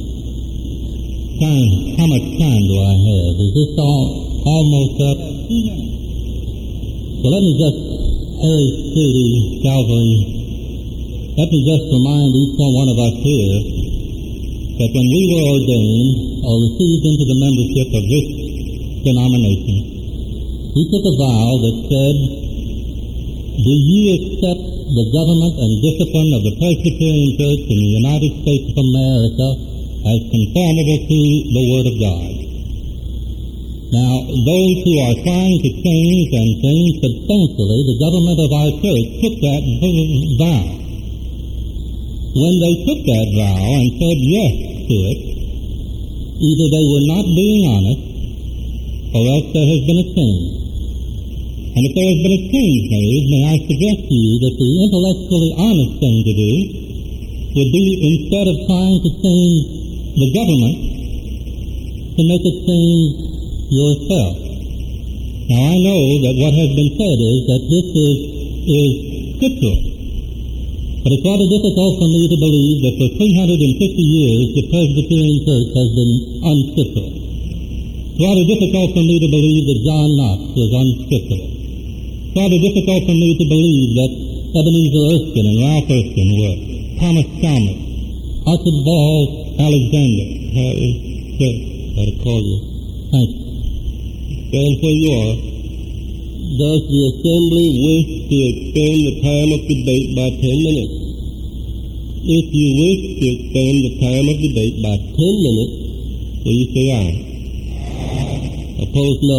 Time. How much time do I have? Is this all almost up? Well, let me just hurry through the Calvary. Let me just remind each one of us here that when we were ordained or received into the membership of this denomination, we took a vow that said, do you accept the government and discipline of the Presbyterian Church in the United States of America as conformable to the Word of God? Now, those who are trying to change and change substantially the government of our church took that vow. When they took that vow and said yes to it, either they were not being honest, or else there has been a change. And if there has been a change made, may I suggest to you that the intellectually honest thing to do would be, instead of trying to change the government, to make it change yourself. Now, I know that what has been said is that this is, is scriptural. But it's rather difficult for me to believe that for three hundred fifty years the Presbyterian Church has been unscriptural. It's rather difficult for me to believe that John Knox was unscriptural. It's rather difficult for me to believe that Ebenezer Erskine and Ralph Erskine were, Thomas Chalmers, Archibald Alexander. Uh, sir, I'll call you. Thank you. Stand where you are. Does the Assembly wish to extend the time of debate by ten minutes? If you wish to extend the time of debate by ten minutes, will you say aye? Opposed, no.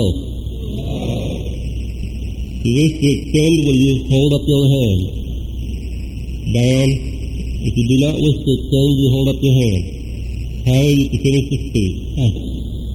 If you wish to extend, will you hold up your hand? Down. If you do not wish to extend, you hold up your hand. Harry, you can finish the speech. Thank you.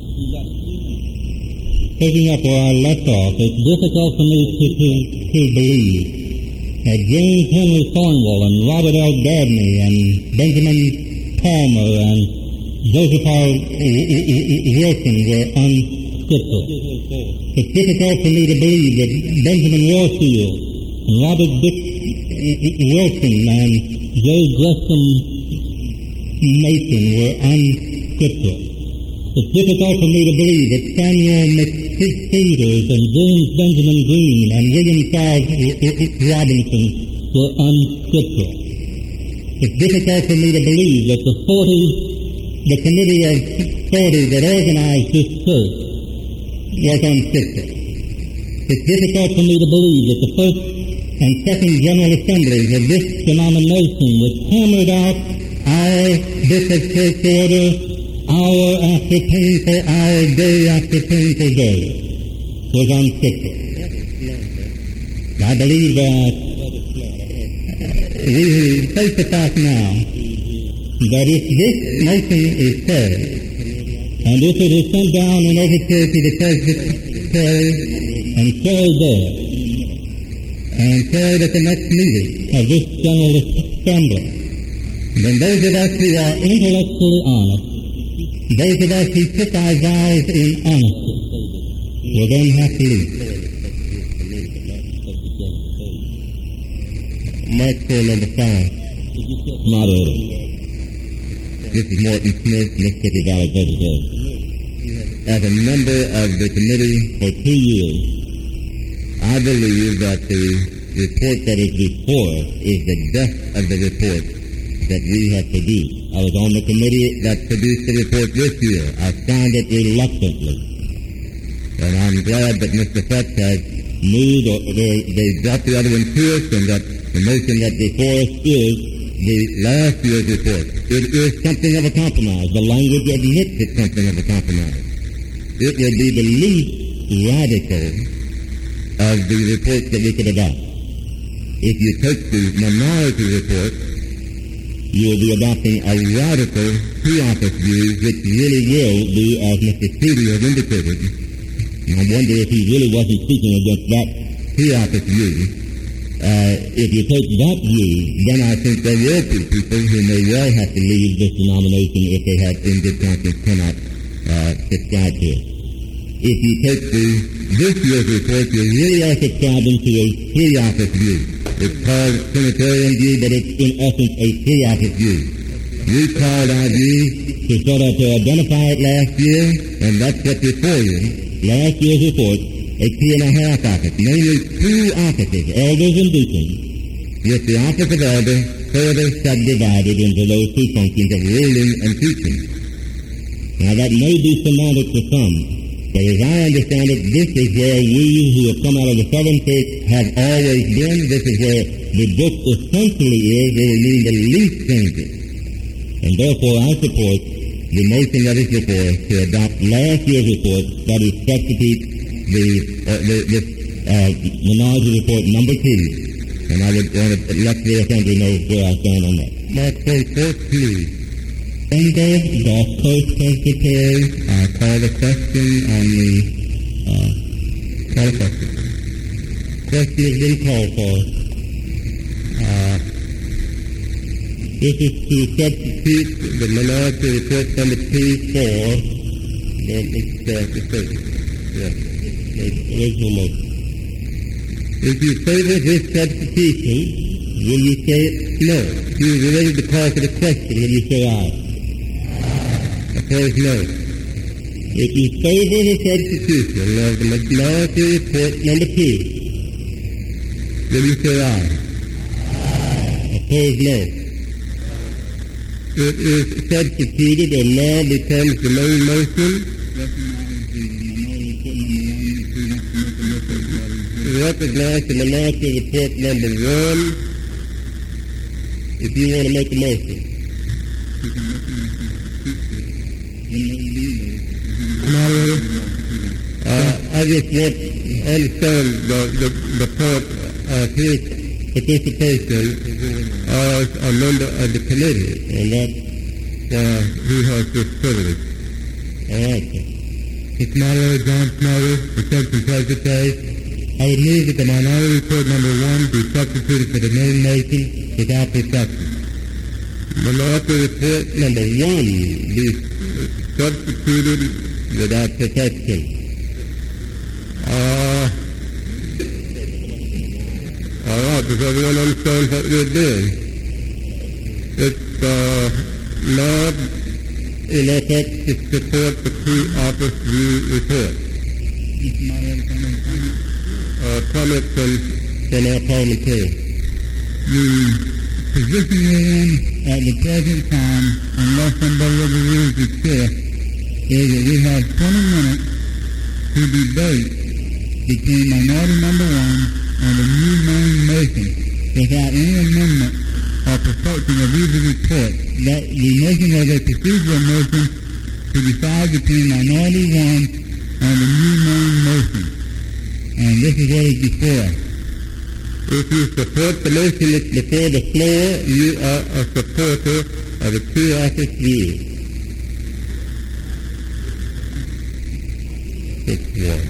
Picking up where I left off, it's difficult for me to, to, to believe that James Henry Thornwell and Robert L. Dabney and Benjamin Palmer and Joseph R. Wilson were unscriptural. It's difficult for me to believe that Benjamin Warfield and Robert Dick Wilson and J. Gresham Mason were unscriptural. It's difficult for me to believe that Samuel McPeters and James Benjamin Green and William Charles Robinson were unscriptural. It's difficult for me to believe that the forty, the committee of forty that organized this church was unscriptural. It's difficult for me to believe that the first and second general assemblies of this denomination, which hammered out our book of church order hour after painful hour, day after painful day, was unscriptural. I believe that we face the fact now that if this motion is carried, and if it is sent down in overture to the Presbytery and carried there, and carried at the next meeting of this General Assembly, then those of us who are intellectually honest, those of us who took our vows in honesty, will then have to leave. Microphone number five. Moderator. This is Morton Smith, Mississippi Valley Presbyterian. As a member of the committee for two years, I believe that the report that is before us is the best of the reports that we have produced. I was on the committee that produced the report this year. I signed it reluctantly. And I'm glad that Mister Fetch has moved, or they, they brought the other one to us, and that the motion that before us is the last year's report. It is something of a compromise. The language admits it's something of a compromise. It will be the least radical of the reports that we could adopt. If you take the minority report, you will be adopting a radical pre-office view, which really will be, as Mister Speedy has indicated. And I wonder if he really wasn't speaking against that pre-office view. Uh, if you take that view, then I think there will be people who may well have to leave this denomination if they have, in good conscience, cannot uh, subscribe to it. If you take the this year's report, you really are subscribing to a three-office view. It's called Trinitarian view, but it's in essence a three-office view. We called our view to sort of to identify it last year, and that's what's before you. Last year's report, a two and a half office, namely two offices, elders and deacons, with the office of elder further subdivided into those two functions of ruling and teaching. Now that may be semantic to some, but as I understand it, this is where we who have come out of the Southern Church have always been. This is where the book essentially is. It will mean the least changes. And therefore I support the motion that is before us to adopt last year's report, that is substitute the, uh, the, the uh, minority report number two. And I would want to let the assembly know where I stand on that. Mark fourteen. Under the Coast Secretary, I call the question on the uh, call the question. Question has been called for. Uh, this is to substitute the minority report number two for the uh, yeah, the original motion. If you favor this substitution, will you say no? If you're ready to call for the question, will you say aye? Opposed, no. If you favor the substitution of the minority report number two, will you say aye? Opposed, no. It is substituted and now becomes the main motion. Recognize the minority report number one if you want to make a motion. Uh, I just want to understand the, the, the part of his participation as a member of the committee, and that uh, he has this privilege. All right, sir. It's Moderator John Snyder, Protection Secretary. I would move that the minority report number one be substituted for the main motion without protection. Minority report number one be substituted without protection. Uh, all right, does everyone understand what we're doing? It's uh, not in effect to support the two-office view report. Uh, comment from, from our parliamentarian. The position we're in at the present time, unless somebody overrules the chair, is that we have twenty minutes to debate between minority number one and the new main motion without any amendment or perfection of either report. That the motion was a procedural motion to decide between minority one and the new main motion. And this is what is before. If you support the motion that's before the floor, you are a supporter of the two-office view. Six one.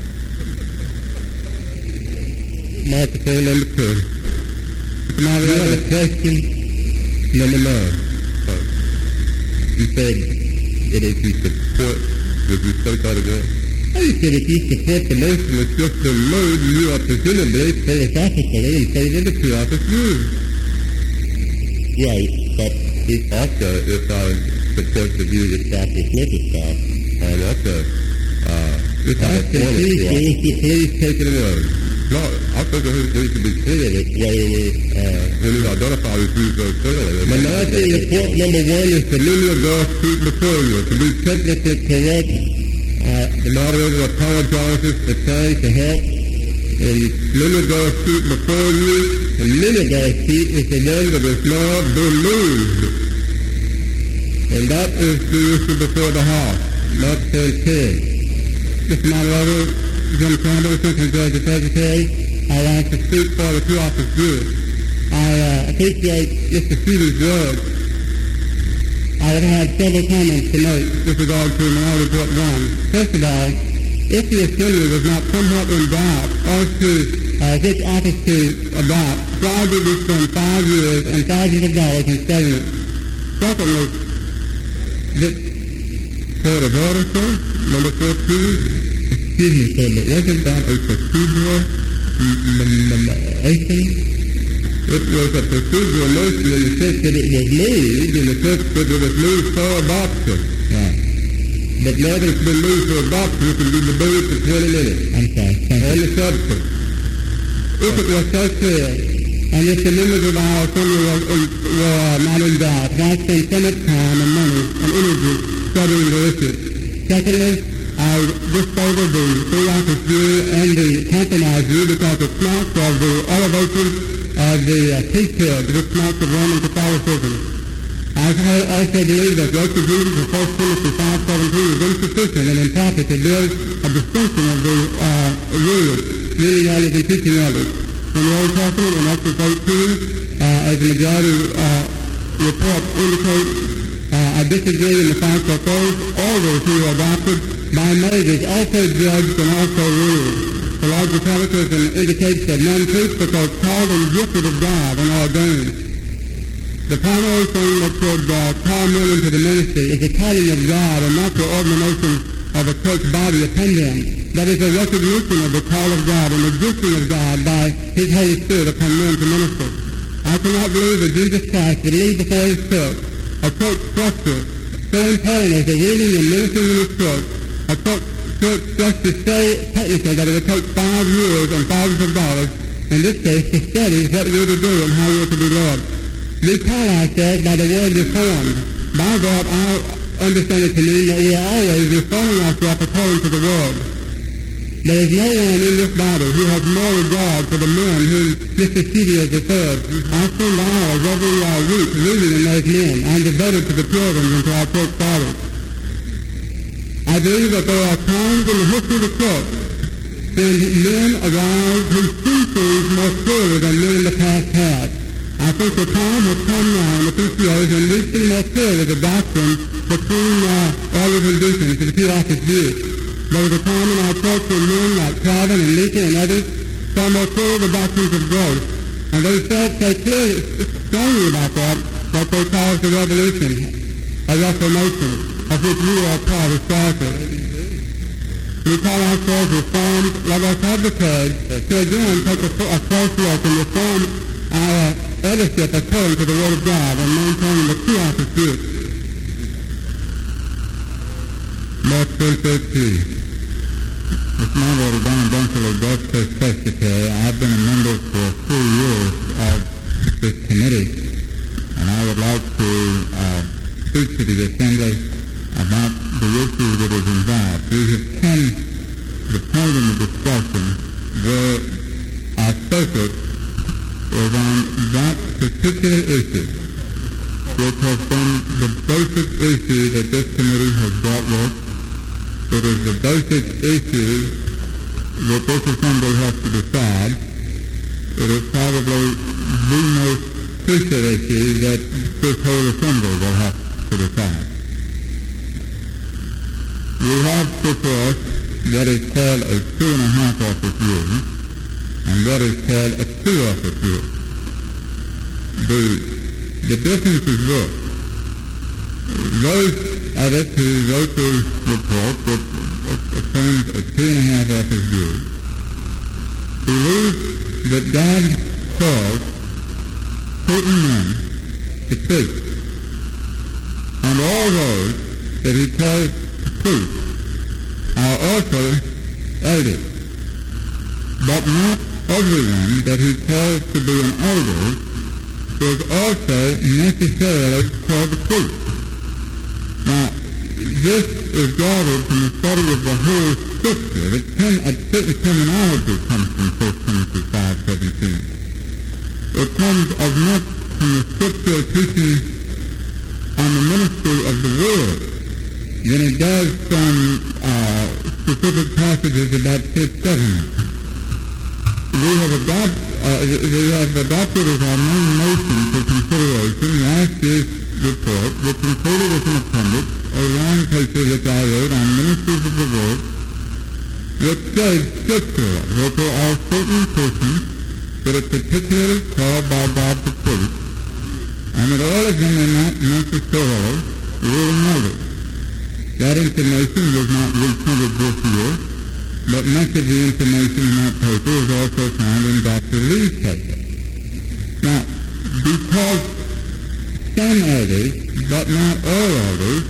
Microphone number two. Now we have a question number nine. You said that if you support, would you say that again? I said if you support the motion that's just been made, you are presumably philosophically in favor of the two-office view. Right, but if also, if I support the view that Doctor Smith has got, and also, uh, if I can please, please, please take it away. No, I think it needs to be clear that way we, uh, when we identify these views very clearly. Minority report number one is the linear Gulf Street before you. To be technically correct, Uh, the moderator apologizes for trying to help. And linear Gulf Street before you, and linear Gulf Street is the one that has now been moved. And that is the issue before the House, not ten ten. Mister Moderator, Jim Campbell, Assistant Judge and Secretary, I'd like to speak for the two-office view. I uh, appreciate Mister Stevens' words. I would have several comments to make with regard to minority report one. First of all, if the Assembly was not somewhat in doubt as to uh, which office to adopt, why did we spend five years and thousands of dollars in studying it? Secondly, the Court of Order, sir, number fourteen, excuse me, sir, but wasn't that a procedural motion? It was a procedural motion in the sense that it was moved, in the sense that it was moved for adoption. Right. But now that it's been moved for adoption, it can be debated for twenty minutes. I'm sorry. On the substance. If it was so clear, and if the members of our assembly were, were not in doubt, why spend so much time and money and energy studying the issue? Secondly, I disfavor the free office view and the compromise view because it smacks of the elevation of the uh, priesthood, which smacks of Roman Catholicism. I also believe that local reading of First Timothy five seventeen is insufficient and improper to build a distinction of the uh, rules, reading others and teaching others. In the Old Testament, in Exodus eighteen, uh, as the majority uh, report indicates, uh, I disagree in the fact that those orders who were adopted by Moses also judged and also ruled. The Lord's Catechism indicates that none preach because called and gifted of God and ordained. The primary thing that should uh, call men into the ministry is the calling of God and not the ordination of a church body upon them. That is a recognition of the call of God and the gifting of God by His Holy Spirit upon men to minister. I cannot believe that Jesus Christ would leave before His church a church structure so important as the reading and ministering in His church, a church, church structure so technical that it would take five years and thousands of dollars, in this case, to study what we are to do and how we are to be led. We call ourselves by the word reformed. By that, I understand it to mean that we are always reforming ourselves according to the Word. There is no one in this body who has more regard for the men whom Mister Studio has referred. I spend hours every uh, week reading in those men. I am devoted to the Puritans and to our church fathers. I believe that there are times in the history of the church when men arise who see things more clearly than men in the past have. I think the time has come now in the P C Os when we see more clearly the doctrine between uh, elders and deacons to the two office views. There was a time in our church when men like Calvin and Luther and others saw more clearly the doctrines of grace, and they felt so clearly, strongly about that, that they caused a revolution, a reformation, of which we are a part historically. We call ourselves reformed. Let us have the courage to again take a, a close look and reform our eldership according to the Word of God and maintaining the two office view. Mark thirty-two. It's not already done eventually Gulf Coast Presbytery. I've been a member for three years of this committee, and I would like to uh, speak to the Assembly about the issue that is involved. We have come to the point in the discussion where our focus is on that particular issue, which has been the basic issue that this committee has dealt with. It is the basic issue that this Assembly has to decide. It is probably the most crucial issue that this whole Assembly will have to decide. We have before us what is called a two and a half office view and what is called a two office view. The, the difference is this. Those of us who wrote the report that affirms a two and a half office view believe that God calls certain men to preach, and all those that He calls to preach are also elders, but not everyone that He calls to be an elder is also necessarily called to preach. Now, this is gathered from the study of the whole Scripture. It can, a certain terminology comes from First Timothy five seventeen. It comes as much from the Scriptural teaching on the ministry of the Word than it does from uh, specific passages about church government. We have, adopt, uh, we have adopted as our main motion for consideration last year's report, which included as an appendix a long paper which I wrote on ministries of the Word, which says scripturally that there are certain persons that are particularly called by God to preach, and that all of them are not necessarily ruling elders. That information was not reprinted this year, but much of the information in that paper is also found in Doctor Lee's paper. Now, because some elders, but not all elders,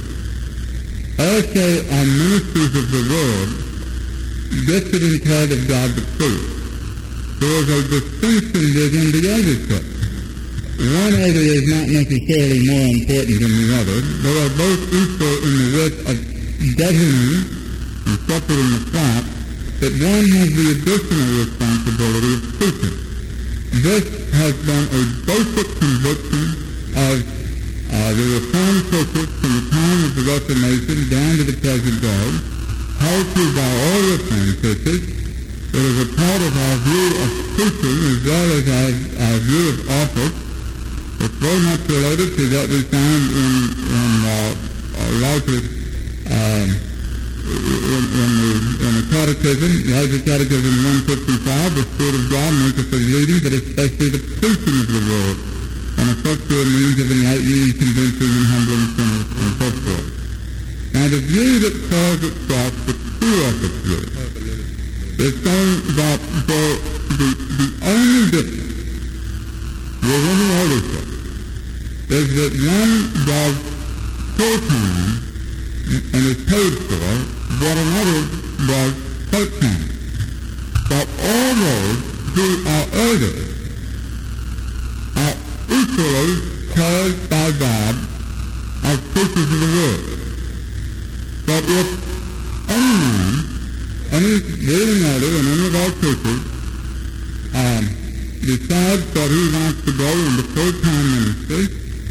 also are ministers of the word, gifted and called of God the priest, there is a distinction within the eldership. One elder is not necessarily more important than the other. They are both equal in the work of governing and shepherding the flock, but one has the additional responsibility of preaching. This has been a basic conviction of uh, the Reformed churches from the time of the Reformation down to the present day, held to by all Reformed churches. It is a part of our view of preaching as well as our, our view of office. It's very much related to what we found in, in uh, Walter's, um, in, in, the, in the Catechism, Walter's Catechism one fifty-five, the Spirit of God makes us a leading, but especially the preaching of the word, and effectual means of enlightening, convincing, and humbling sinners, and so forth. Now, the view that calls itself the true ethics view is saying that the, the, the only difference within the eldership is that one does full-time and is paid for what another does part-time. But all those who are elders are equally called by God as preachers of the word. But if any man, any living elder in any of our churches um, decides that he wants to go into full-time ministry,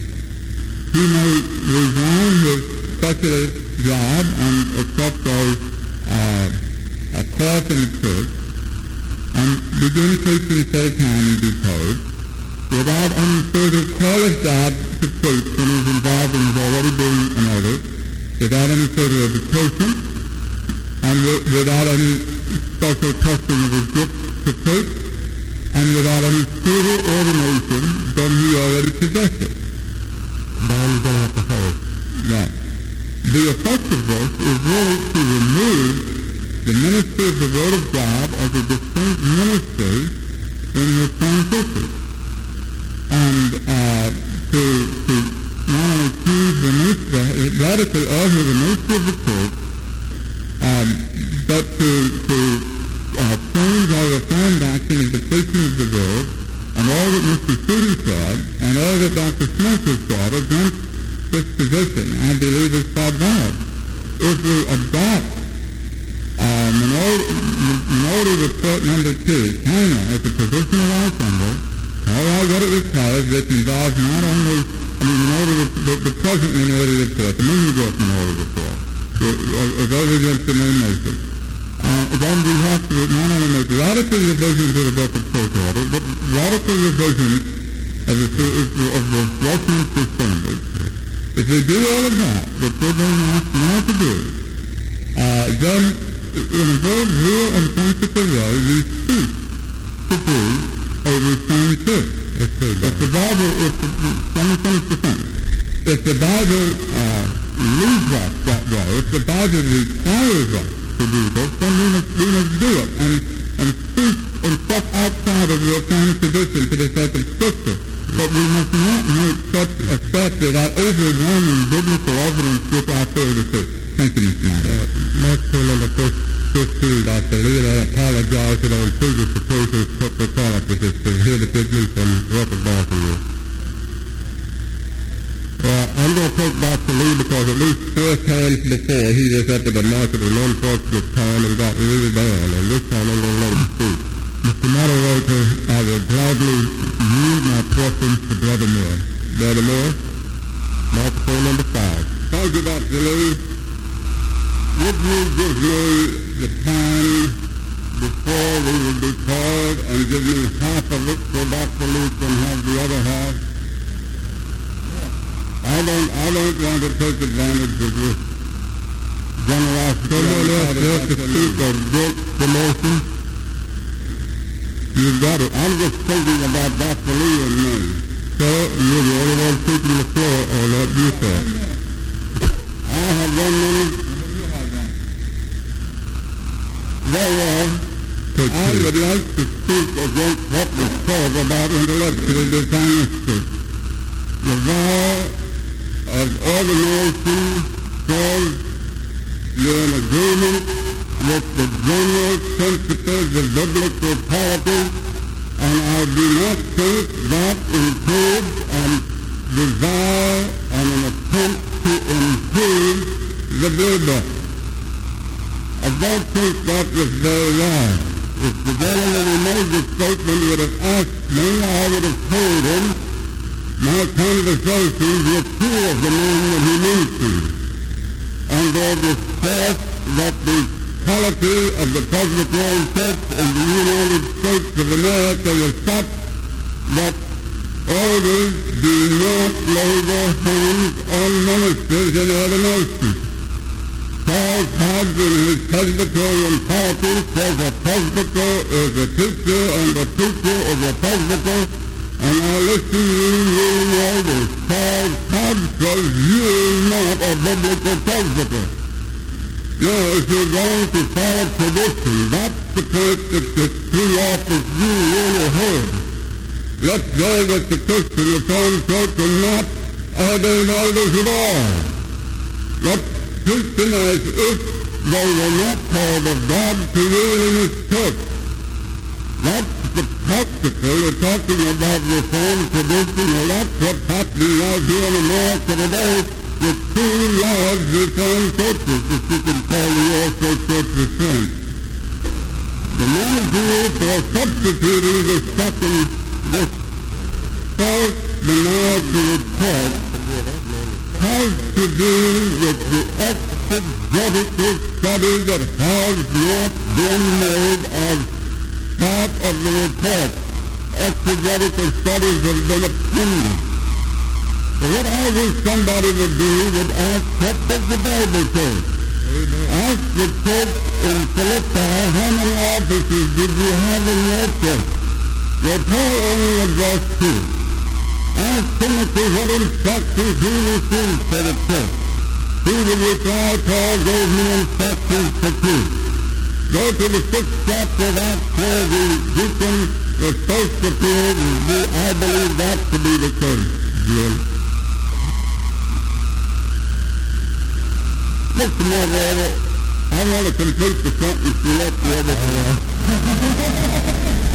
he may resign his secular job and accept a, uh, a class in the church and begin preaching full-time and be paid without any further call of God to preach when he's involved in his already being an elder, without any further education, and w- without any special testing of his gifts to preach, and without any further ordination than he already possesses. Now you're going to have to hold. Right. The effect of this is really to remove the ministry of the Word of God as a distinct ministry in the churches, and uh, to, to not only change the nature, radically alter the nature of the church, um, but to, to uh, change our Reformed doctrine of the preaching of the Word, and all that Mister Studi said, and all that Doctor Smith has said against this position, I believe is quite valid. If we adopt uh, minority, minority report number two, China, as a position of our assembly, all right, what it requires, which involves not only, I mean, minority, the, the present minority report, the Minnegold minority report, of those against the main nation. Uh, then we have to not only make radical revisions to the book of church order, but radical revisions of the, of the Westminster Standards. If we do all of that, which we're being asked now to do, uh, then in a very real and practical way, we cease to be a reformed church. If the Bible, if the, let me finish the sentence. If the Bible uh, leads us that way, if the Bible requires us to do this, then we must, we must do it, and, and speak and step outside of the reformed tradition for the sake of Scripture. But we must not make such a step without overwhelming biblical evidence with our authority. Thank you, Mister Knight. Uh, Mark two, number fifteen, Doctor Lee, I apologize that on previous occasions took the product with this to hear the good news from Robert Baltimore. Well, I'm going to take Doctor Lee because at least four times before he was up at the market at an unfortunate time and got really down, and this time I'm going to let him speak. Mister Moderator, I will gladly yield my preference to Brother Moore. Brother Moore, microphone number five. Thank you, Doctor Lee. Would you give me the time before we will be called and give me half of it so Doctor Lee can have the other half? I don't, I don't want to take advantage of this generosity. Someone else has to speak or break the motion. You got it. I'm just thinking about Doctor Lee and me. So, you're the only one speaking the floor, or not you, sir. I have one minute. thereof, I would like to speak against what was said about intellectual dishonesty. The vow of ordination says you're in agreement with the general principles of biblical polity, and I do not think that includes a desire and an attempt to improve the Blue Book. I don't think that was very wise. If the gentleman who made the statement would have asked me, I would have told him my conversations with two of the men that he mentioned, and they discussed that the polity of the Presbyterian Church in the United States of America was such that elders do not lay their hands on ministers in other nations. Charles Hodge in his Presbyterian polity says a presbyter is a teacher and a teacher is a presbyter, and I listen to you reading elders. Charles Hodge says you're not a biblical presbyter. No, if you're going to follow tradition, that's the point that the three office you really heard. Let's go that the Christian Reformed Church are not ordained elders at all. Let's Christianize if they were not called of God to rule in His church. That's the practical. We're talking about Reformed tradition, and that's what's happening right here in America today with two large Reformed churches, if you can call the U S A Church Reformed. The non-Jews are substituting the second, this false minority report has to do with the exegetical study that has not been made as part of the report. Exegetical studies have been appended. So what I wish somebody would do would ask, what does the Bible say? Ask the church in Philippi, how many offices did you have in your church? Well, Paul only addressed two. Ask Timothy what instructions he received for the church. He would reply, Paul gave me instructions for two. Go to the sixth chapter of Acts where the deacon was first appeared, and I believe that to be the case. Jim. Mister Moderator, I want to complete the sentence you let the other one.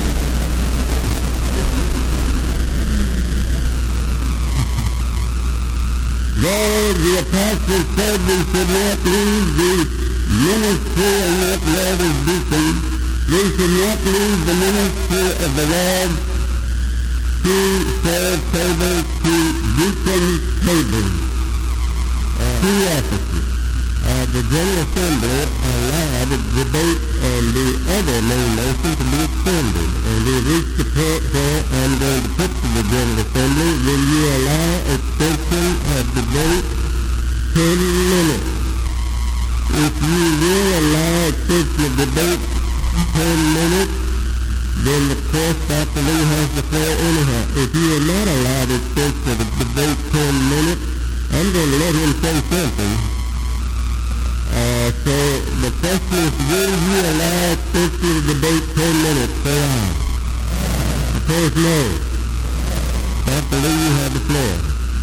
Though the apostle said we should not leave the ministry and not Lord as deacons, we should not leave the ministry of the Lord to serve table to deacons' tables. Uh, two offices. Uh, the General Assembly allowed debate on the other main motion to be extended, and we reached the point where I'm going to put to the General Assembly, will you allow extension of debate ten minutes? If you will allow extension of debate ten minutes, then of course Doctor Lee has the floor anyhow. If you are not allowed extension of debate ten minutes, I'm going to let him say something. Uh, so the question is, will you allow extension of debate ten minutes? Say aye. Opposed, no. Doctor Lee, you have the floor.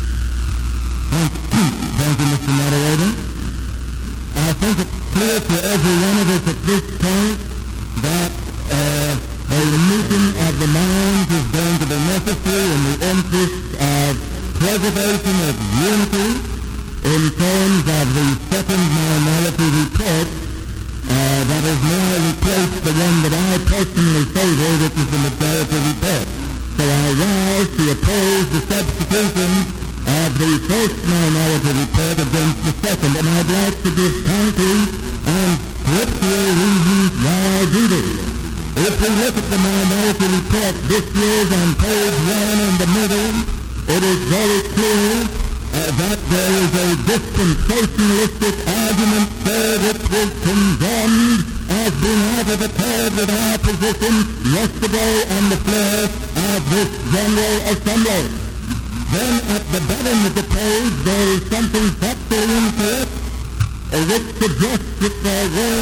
Thank you, Mister Moderator. I think it's clear to every one of us at this point that uh, a meeting of the minds is going to be necessary in the interest of preservation of unity in terms of the second minority report uh, that has now replaced the one that I personally favor, which is the majority report. So I rise to oppose the substitution of the first minority report against the second, and I'd like to give concrete and scriptural reasons why I do this. If we look at the minority report, this year's on page one in the middle, it is very clear Uh, that there is a dispensationalistic argument there which was condemned as being out of accord with our position yesterday on the floor of this General Assembly. Then at the bottom of the page there is something factually incorrect, uh, which suggests that there were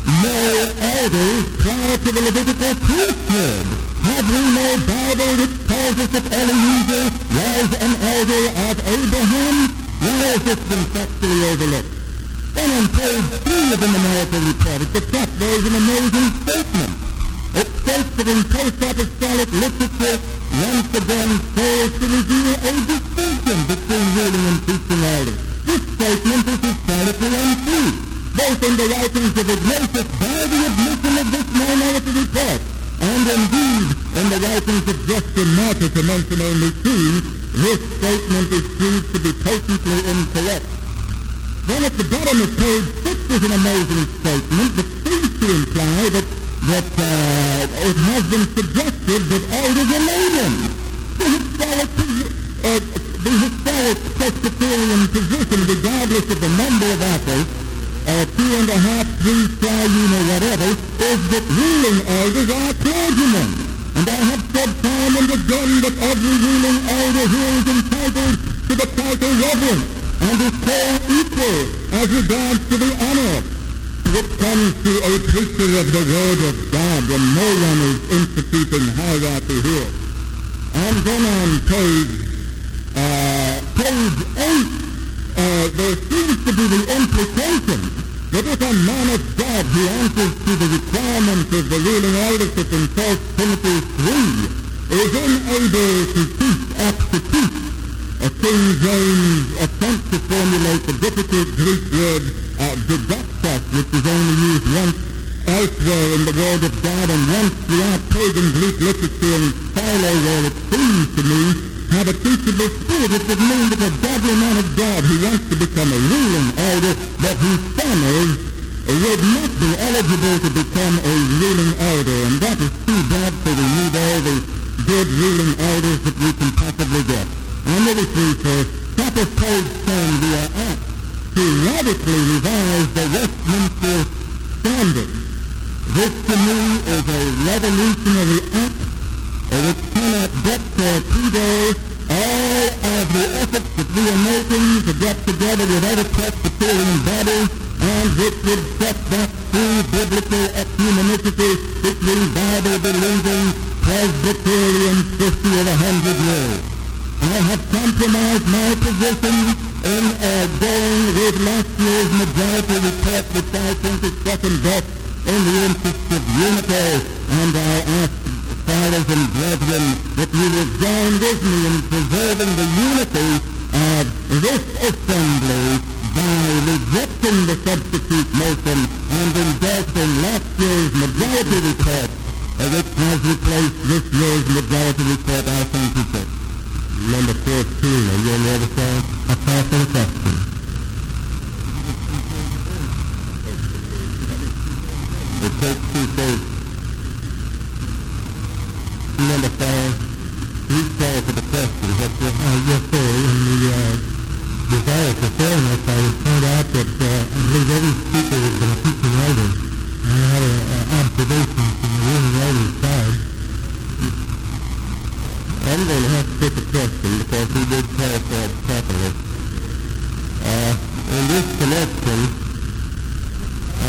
no elders prior to the Levitical priesthood? Have we no Bible which tells us that Eliezer was an elder of Abraham? Why has this been factually overlooked? Then on page three of the Numerical Report, at the top, there is an amazing statement. It states that in post-apostolic literature, once again fails to reveal a distinction between ruling and preaching elders. This statement is historically untrue, both in the writings of Ignatius by the admission of this Minority Report, and indeed in the writings of Justin Martyr, to mention only two. This statement is proved to be patently incorrect. Then at the bottom of page six is an amazing statement that seems to imply that, that uh, it has been suggested that elders are laymen. The historic, uh, the historic Presbyterian position, regardless of the number of apples, uh, two and a half, three, triune, or whatever, is that ruling elders are clergymen. And I have said time and again that every ruling elder here is entitled to the title Reverend, and is called equal as regards to the honor. It comes to a preacher of the Word of God, and no one is instituting hierarchy here. And then on page, uh, page eight, uh, there seems to be the implication that if a man of God who answers to the requirements of the ruling eldership in First Timothy three is unable to teach, act to teach, a King James attempt to formulate the difficult Greek word uh, didaktos, which is only used once elsewhere in the Word of God and once throughout pagan Greek literature in Philo, where it seems to me have a teachable spirit. It would mean that a godly man of God who wants to become a ruling elder, but who stammers, would not be eligible to become a ruling elder, and that is too bad, for we need all the good ruling elders that we can possibly get. And number three, first, top of page ten, we are asked to radically revise the Westminster Standard. This to me is a revolutionary act which cannot but torpedo all of the efforts that we are making to get together with other Presbyterian bodies, and which would set that true biblical ecumenicity between Bible-believing Presbyterian fifty or a hundred years. I have compromised my position in uh, going with last year's Majority Report, which I think is second best in the interest of unity, and I ask fathers and brethren that you will join with me in preserving the unity of this assembly by rejecting the substitute motion and endorsing last year's Majority Report, uh, which has replaced this year's Majority Report. I thank you, sir. Number fourteen, are you on the other side? I call for the question. It takes two thirds. Number five, please call for the question. What's your... Uh, yes, sir. In the uh, desire for fairness, I would point out that uh, I believe every speaker has been a teaching elder. And I had an observation from the ruling elder's side. I'm going to have to take a question because he did call for it properly. Uh, in this connection, uh,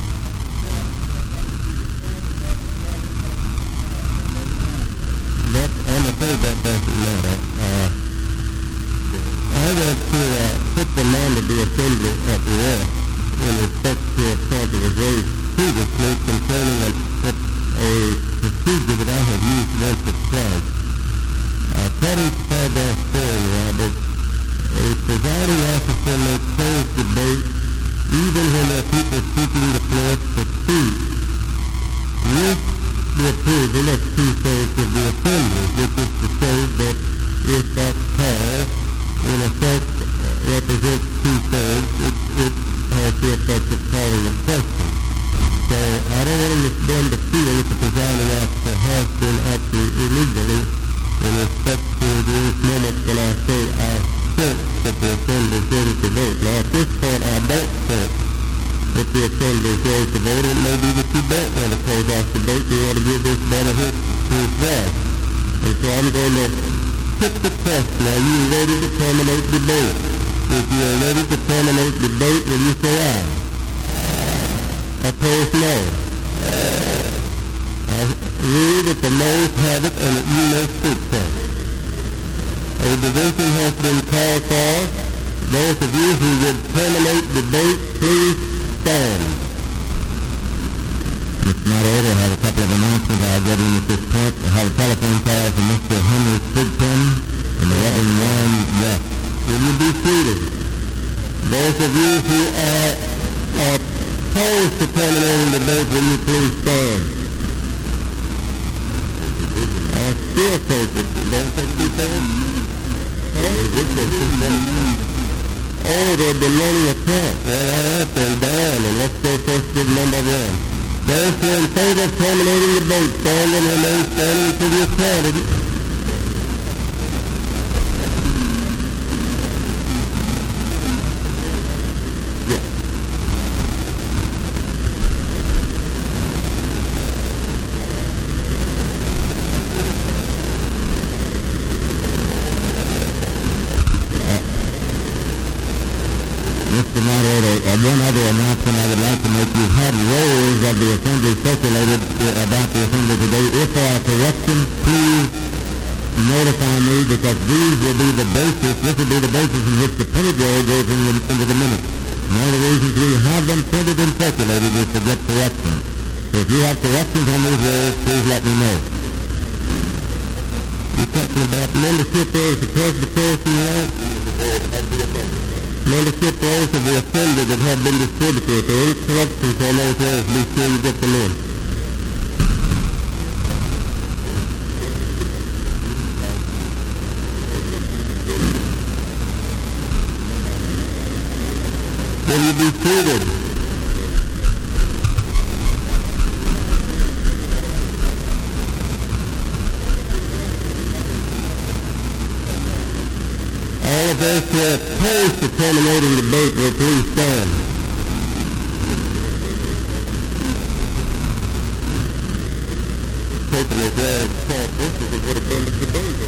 that, I'm afraid that doesn't matter. Uh, I want to uh, put the man of the assembly at rest in respect to a point that was raised previously concerning a, a procedure that I have used once or twice. According to paragraph four, Robert, a presiding officer may close debate even when there are people seeking the floor to speak with the approval of two-thirds of the assembly, which is to say that if that call, in effect, represents two-thirds, it, it has the effect of calling a question. So I don't want them to feel that the presiding officer has been acting illegally in respect to this moment when I say I think that the assembly is ready to vote. Now at this point I don't think that the assembly is ready to vote. It may be that you don't want to close off the vote. You want to give this benefit to his wife. And so I'm going to put the question, are you ready to terminate debate? If you are ready to terminate debate, will you say aye? Opposed, no. I read that the noes have it and that you may speak so. A division has been called for. Those of you who would terminate debate, please stand. Mister Moderator, I have a couple of announcements I'll get in at this point. I have a telephone call from Mister Henry Sigton and the Reverend Warren West. Will you be seated? Those of you who are opposed to terminating debate, will you please stand? I still take it. Don't think you stand? Oh, they're below a count. Well, all right, then down, and let's go first to number one. Those who are in favor of terminating the debate, stand and remain standing until you're counted. Mister Moderator, uh, one other announcement I would like to make. You've had rolls of the Assembly circulated uh, about the Assembly today. If there are corrections, please notify me, because these will be the basis, this will be the basis in which the printed roll goes in the, into the minutes. And one of the reasons we have them printed and circulated is to get corrections. So if you have corrections on these rolls, please let me know. You're talking about membership rolls, the Presbyterian, right? Membership rolls of the Assembly that have been distributed. If there are any corrections on those rolls, be sure you get them in. Will you be seated? All of those who are opposed to terminating the debate will please stand. Taking this as short distance, it would have been the debate.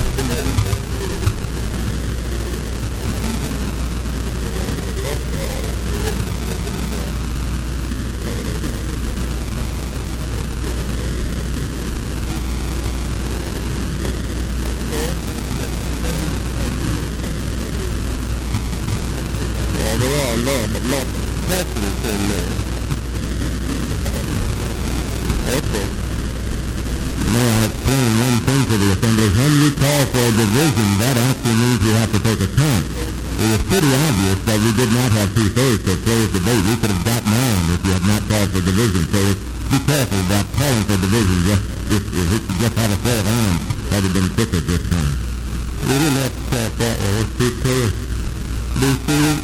No, but not precedence in there. Okay. May I explain one thing to the Assembly? When you call for a division, that actually means you have to take a count. It was pretty obvious that we did not have two-thirds to close the debate. We could have gotten on if you had not called for division. So be careful about calling for division. Just, if, if it just had a third on, that would have been quicker this time. We didn't have to count that way. Let's be clear. Be seated.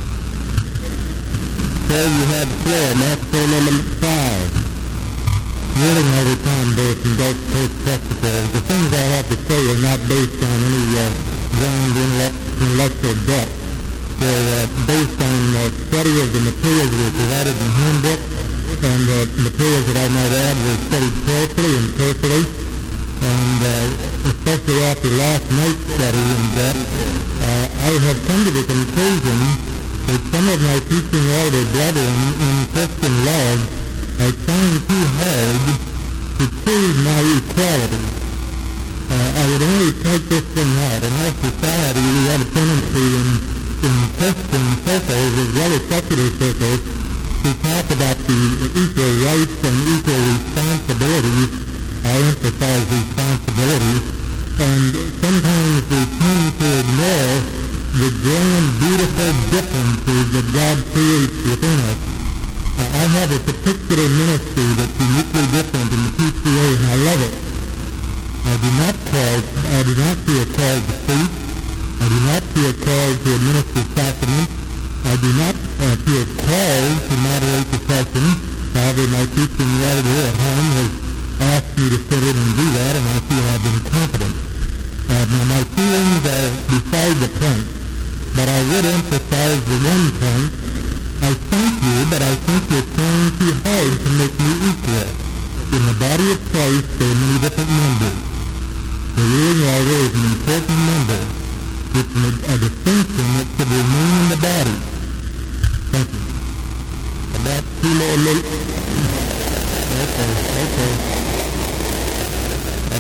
There you have the floor. Microphone number five. Really, every time based on Gulf Coast Presbytery. The things I have to say are not based on any uh, ground intellectual depth. They're uh, based on uh, study of the materials that were provided in the handbook, and uh, materials that I might add were studied carefully and carefully. And uh, especially after last night's study in depth, uh, I have come to the conclusion that some of my teaching elder brethren in Christian love are trying too hard to prove my equality. Uh, I would only take this thing out. In our society, we have a tendency in, in Christian circles as well as secular circles to talk about the equal rights and equal responsibilities. I emphasize responsibilities. And sometimes we tend to ignore the grand, beautiful differences that God creates within us. Uh, I have a particular ministry that's uniquely different in the P C A, and I love it. I do not call, I do not feel called to preach. I do not feel called to administer sacraments. I do not uh, feel called to moderate the session. However, my teaching elder at home has asked me to sit in and do that, and I feel I've been competent. Uh, now, my feelings are beside the point, but I would emphasize the one point. I thank you, but I think you're trying too hard to make me equal. In the body of Christ, there are many different members. The ruling elder is an important member. It's a, a distinction that should remain in the body. Thank you. About two more minutes,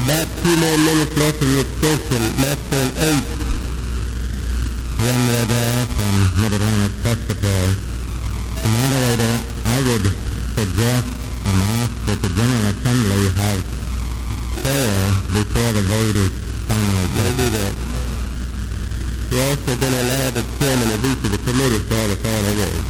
about two more minutes left in the extension, maximum eight. One Radar from Mid-Atlantic Presbytery. The moderator, I would suggest and ask that the General Assembly have prayer before the vote is finally taken. We'll do that. We're also going to allow the chairman of each of the committees to have the final word.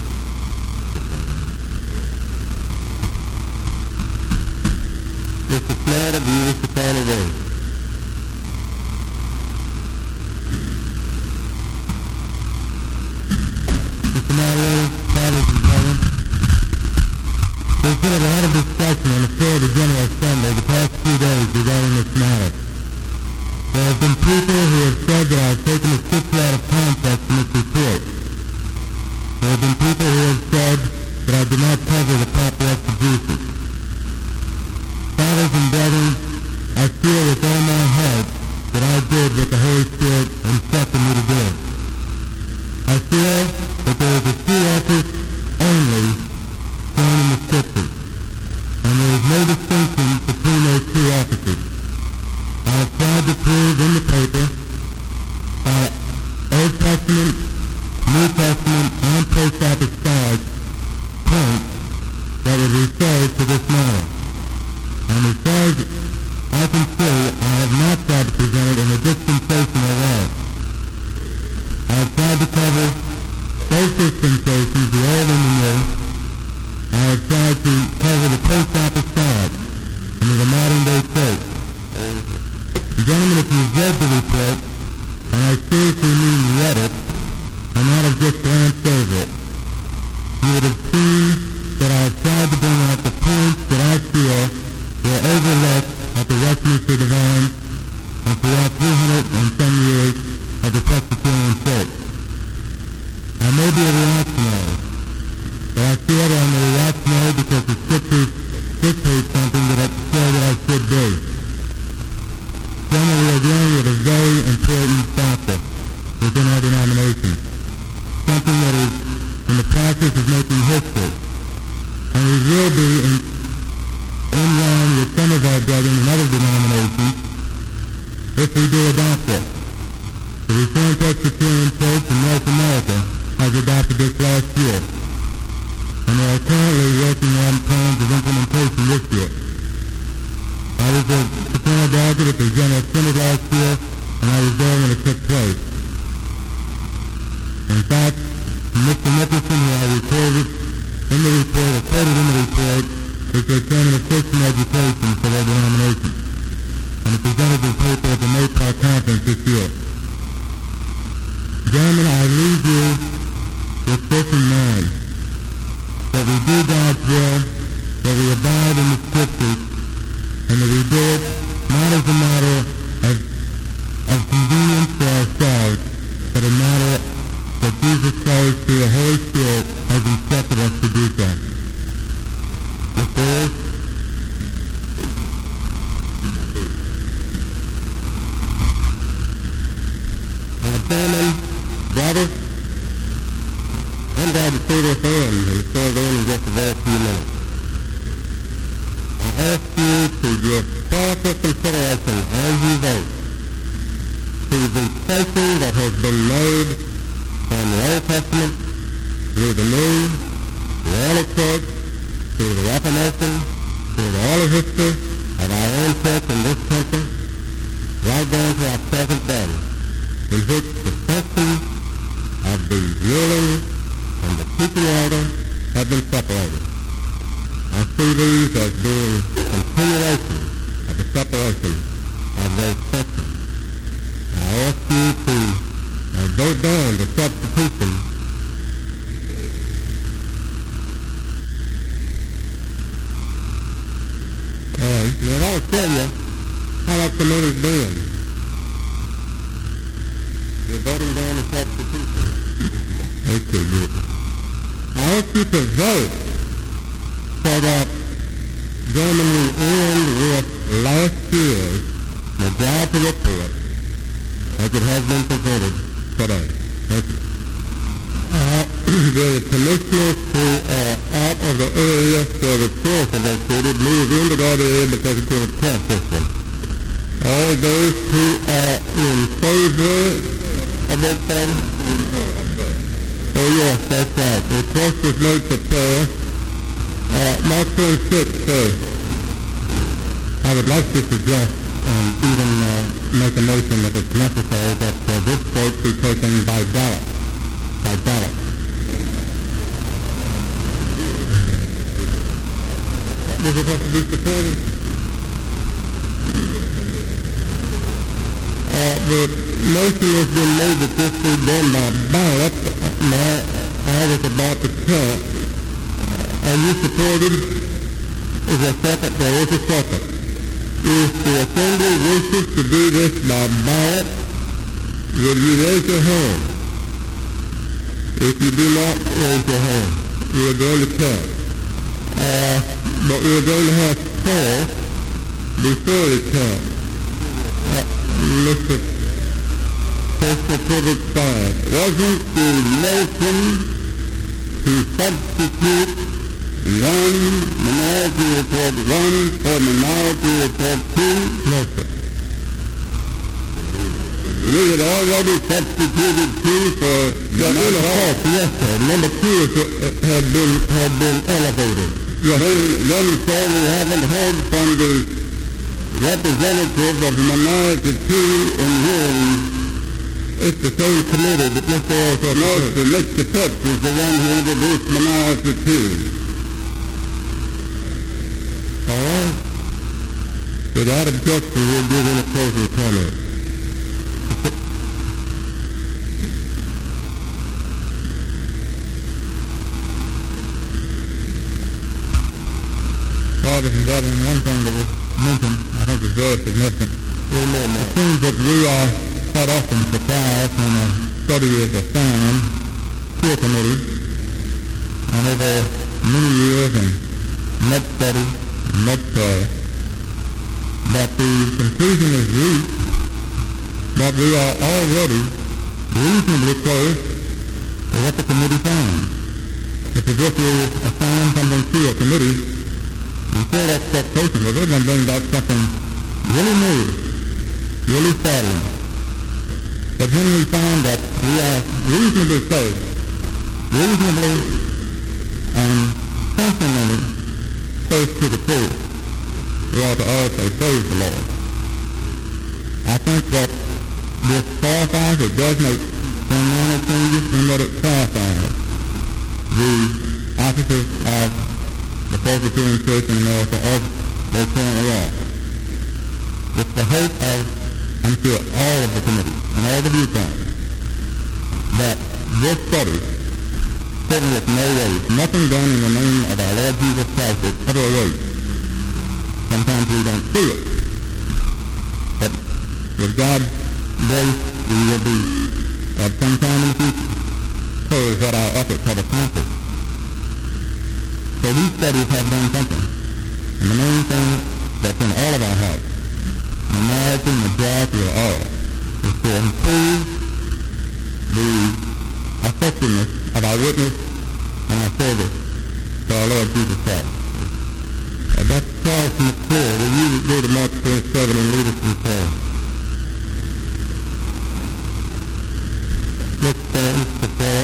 Mister Snyder, do you wish the final word? Mister Moderator, fathers and brothers, there's been a lot of discussion on the floor of the General Assembly the past few days regarding this matter. There have been people who have said that I have taken a scripture out of context in this report. There have been people who have said that I did not cover the proper exegesis. Fathers and brethren, I feel with all my heart that I did what the Holy Spirit instructed me to do. I feel that there is a true office only shown in the Scriptures, and there is no distinction between those two offices. I have tried to prove in the paper by Old Testament, New Testament, and post-apostolic points that would refer to this matter. And as far as I can see, I have not tried to present it in a dispensational way. I have tried to cover both dispensations, the old and the new. I have tried to cover the post-apostolic and the modern-day church. Gentlemen, if you've read the report, and I seriously mean read it, and not have just glanced over it, you would have seen that I have tried to bring out the points that I feel were overlooked at the Westminster Divines and throughout three hundred and some years of the Presbyterian Church. I may be a reactionary, but I feel that I'm a reactionary because the Scriptures dictate something that I feel that I should do. Generally, we are dealing with a very important factor within our denomination, something that is in the process of making history, and we will be in, in line with some of our brethren in other denominations if we do adopt it. The Reformed Presbyterian Church in North America has adopted this last year, and they are currently working on plans of implementation this year. I was a fraternal delegate at the General Synod last year, and I was there when it took place. In fact, Mister Nicholson, who I reported in the report, or quoted in the report, is the chairman of Christian education for their denomination, and he presented the paper at the Maypar conference this year. Gentlemen, I leave you with this in mind, that we do God's will, that we abide in the Scriptures, and that we do it not as a matter of, of convenience for ourselves, but a matter that Jesus Christ, through the Holy Spirit, has instructed us to do so. If there is, our family, brothers, I'm glad to say this in, and so on in just a very few minutes. I ask you to give careful consideration as you vote to the placing that has been made from the Old Testament through the New, the early church, through the Reformation, through the early history of our own church in this country, right down to our present day, in which the function of the ruling and the teaching order have been separated. I see these as being continuation of the separation of those sections. I ask you to uh, vote down the substitution uh, now I'll tell you how that committee's doing. You're voting down the substitution. Okay, good. I ask you to vote so that, gentlemen, we end with last year's majority report as it has been presented today. Thank you. Uh, the commissioners who are out of the area for the course of that city move into that area because it's going to test this one. All those who are in favor of that bill? Oh yes, that's right. The request is made for prayer. Uh, Mark twenty-six, sir. I would like to suggest and even uh, make a motion that it's necessary that uh, this vote be taken by ballot. By ballot. Does it have to be supported? Uh, the motion has been made that this be done by ballot. Now, I was about to tell. Are you supported? Is a second? There is a second. If the assembly wishes to do this by ballot, will you raise your hand? If you do not raise your hand, you are going to count. Uh, but we are going to have prayer before we count. Uh, Mister Postal Privilege five. Wasn't the motion to substitute one minority report one for minority report two? No, sir. We had already substituted two for minority report. Yes, sir. Number two is, uh, had been had been elevated. Yes. Then, then sir, we haven't heard from the representative of minority two in hearing. It's the same committee that Mister Also knows that Mister Phipps is the one who introduced minority two. All right. Without objection, we'll give in a closing comment. Fathers and brethren, one thing that was mentioned, I think is very significant. Amen. It seems that we are quite often surprised when a study is assigned to a committee, and over many years and much study, much prayer, that the conclusion is reached that we are already reasonably close to what the committee found. It's as if we assign something to a committee and full expectation that they're going to bring back something really new, really startling. But when we find that we are reasonably close, reasonably and personally close to the truth, we ought to also praise the Lord. I think that this clarifies, it does make some minor changes in what it clarifies. The officers of the Presbyterian Church in America as they currently are. It's the hope of, I'm sure, all of the committees and all the viewpoints that this study, certainly with no waste, nothing done in the name of our Lord Jesus Christ is ever a waste. Sometimes we don't see it. But with God's grace, we will be at some time in the future told what our efforts have accomplished. So these studies have done something. And the main thing that's in all of our hearts, minority, majority, or all, is to improve the effectiveness of our witness and our service to our Lord Jesus Christ. Uh, that's Charles McClure. Will you go to Mark twenty-seven and lead us in prayer? Let's stand for prayer.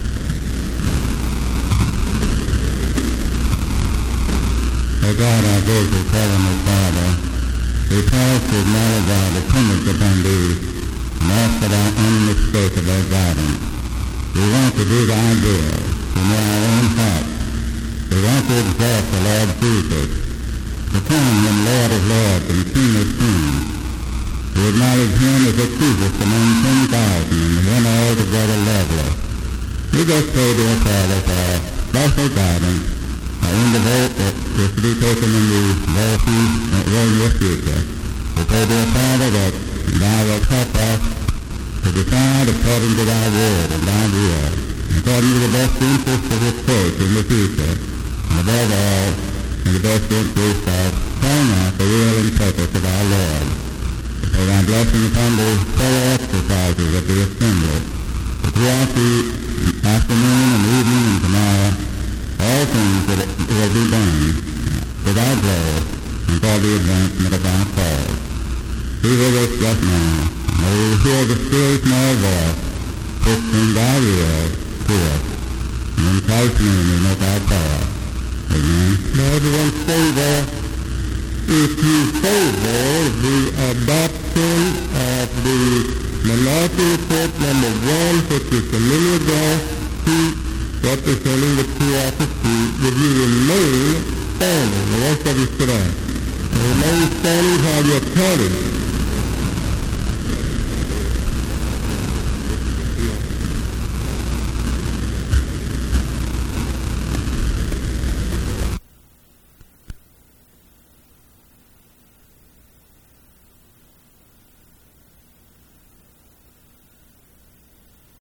O God, our gracious Heavenly Father, we pause to acknowledge our dependence upon Thee and ask for Thy unmistakable guidance. We want to do Thy will, to know our own hearts. We want to exalt the Lord Jesus, to crown Him Lord of Lords and King of Kings, to acknowledge Him as the chiefest among ten thousand and one altogether lovely. We just pray, dear Father, for special guidance in the vote that is to be taken in the very few, very near future. We pray, dear Father, that Thou wilt help us to decide according to Thy word and Thy will, according to the best interest of His church in the future, and above all, in the best interest of carrying out the will and purpose of our Lord. We pray Thy blessing upon the fellow exercises of the assembly, that throughout the afternoon and evening and tomorrow, all things that will be done for Thy glory and for the advancement of Thy cause. Be with us just now. May we hear the still small voice whispering thy will to us. In Christ's name we make our prayer. Amen. Now everyone stay there. If you favor the adoption of the minority report number one, which is the mimeograph sheet representing the two office sheet, if you remain standing, the rest of you sit down. Remain standing while you're counted.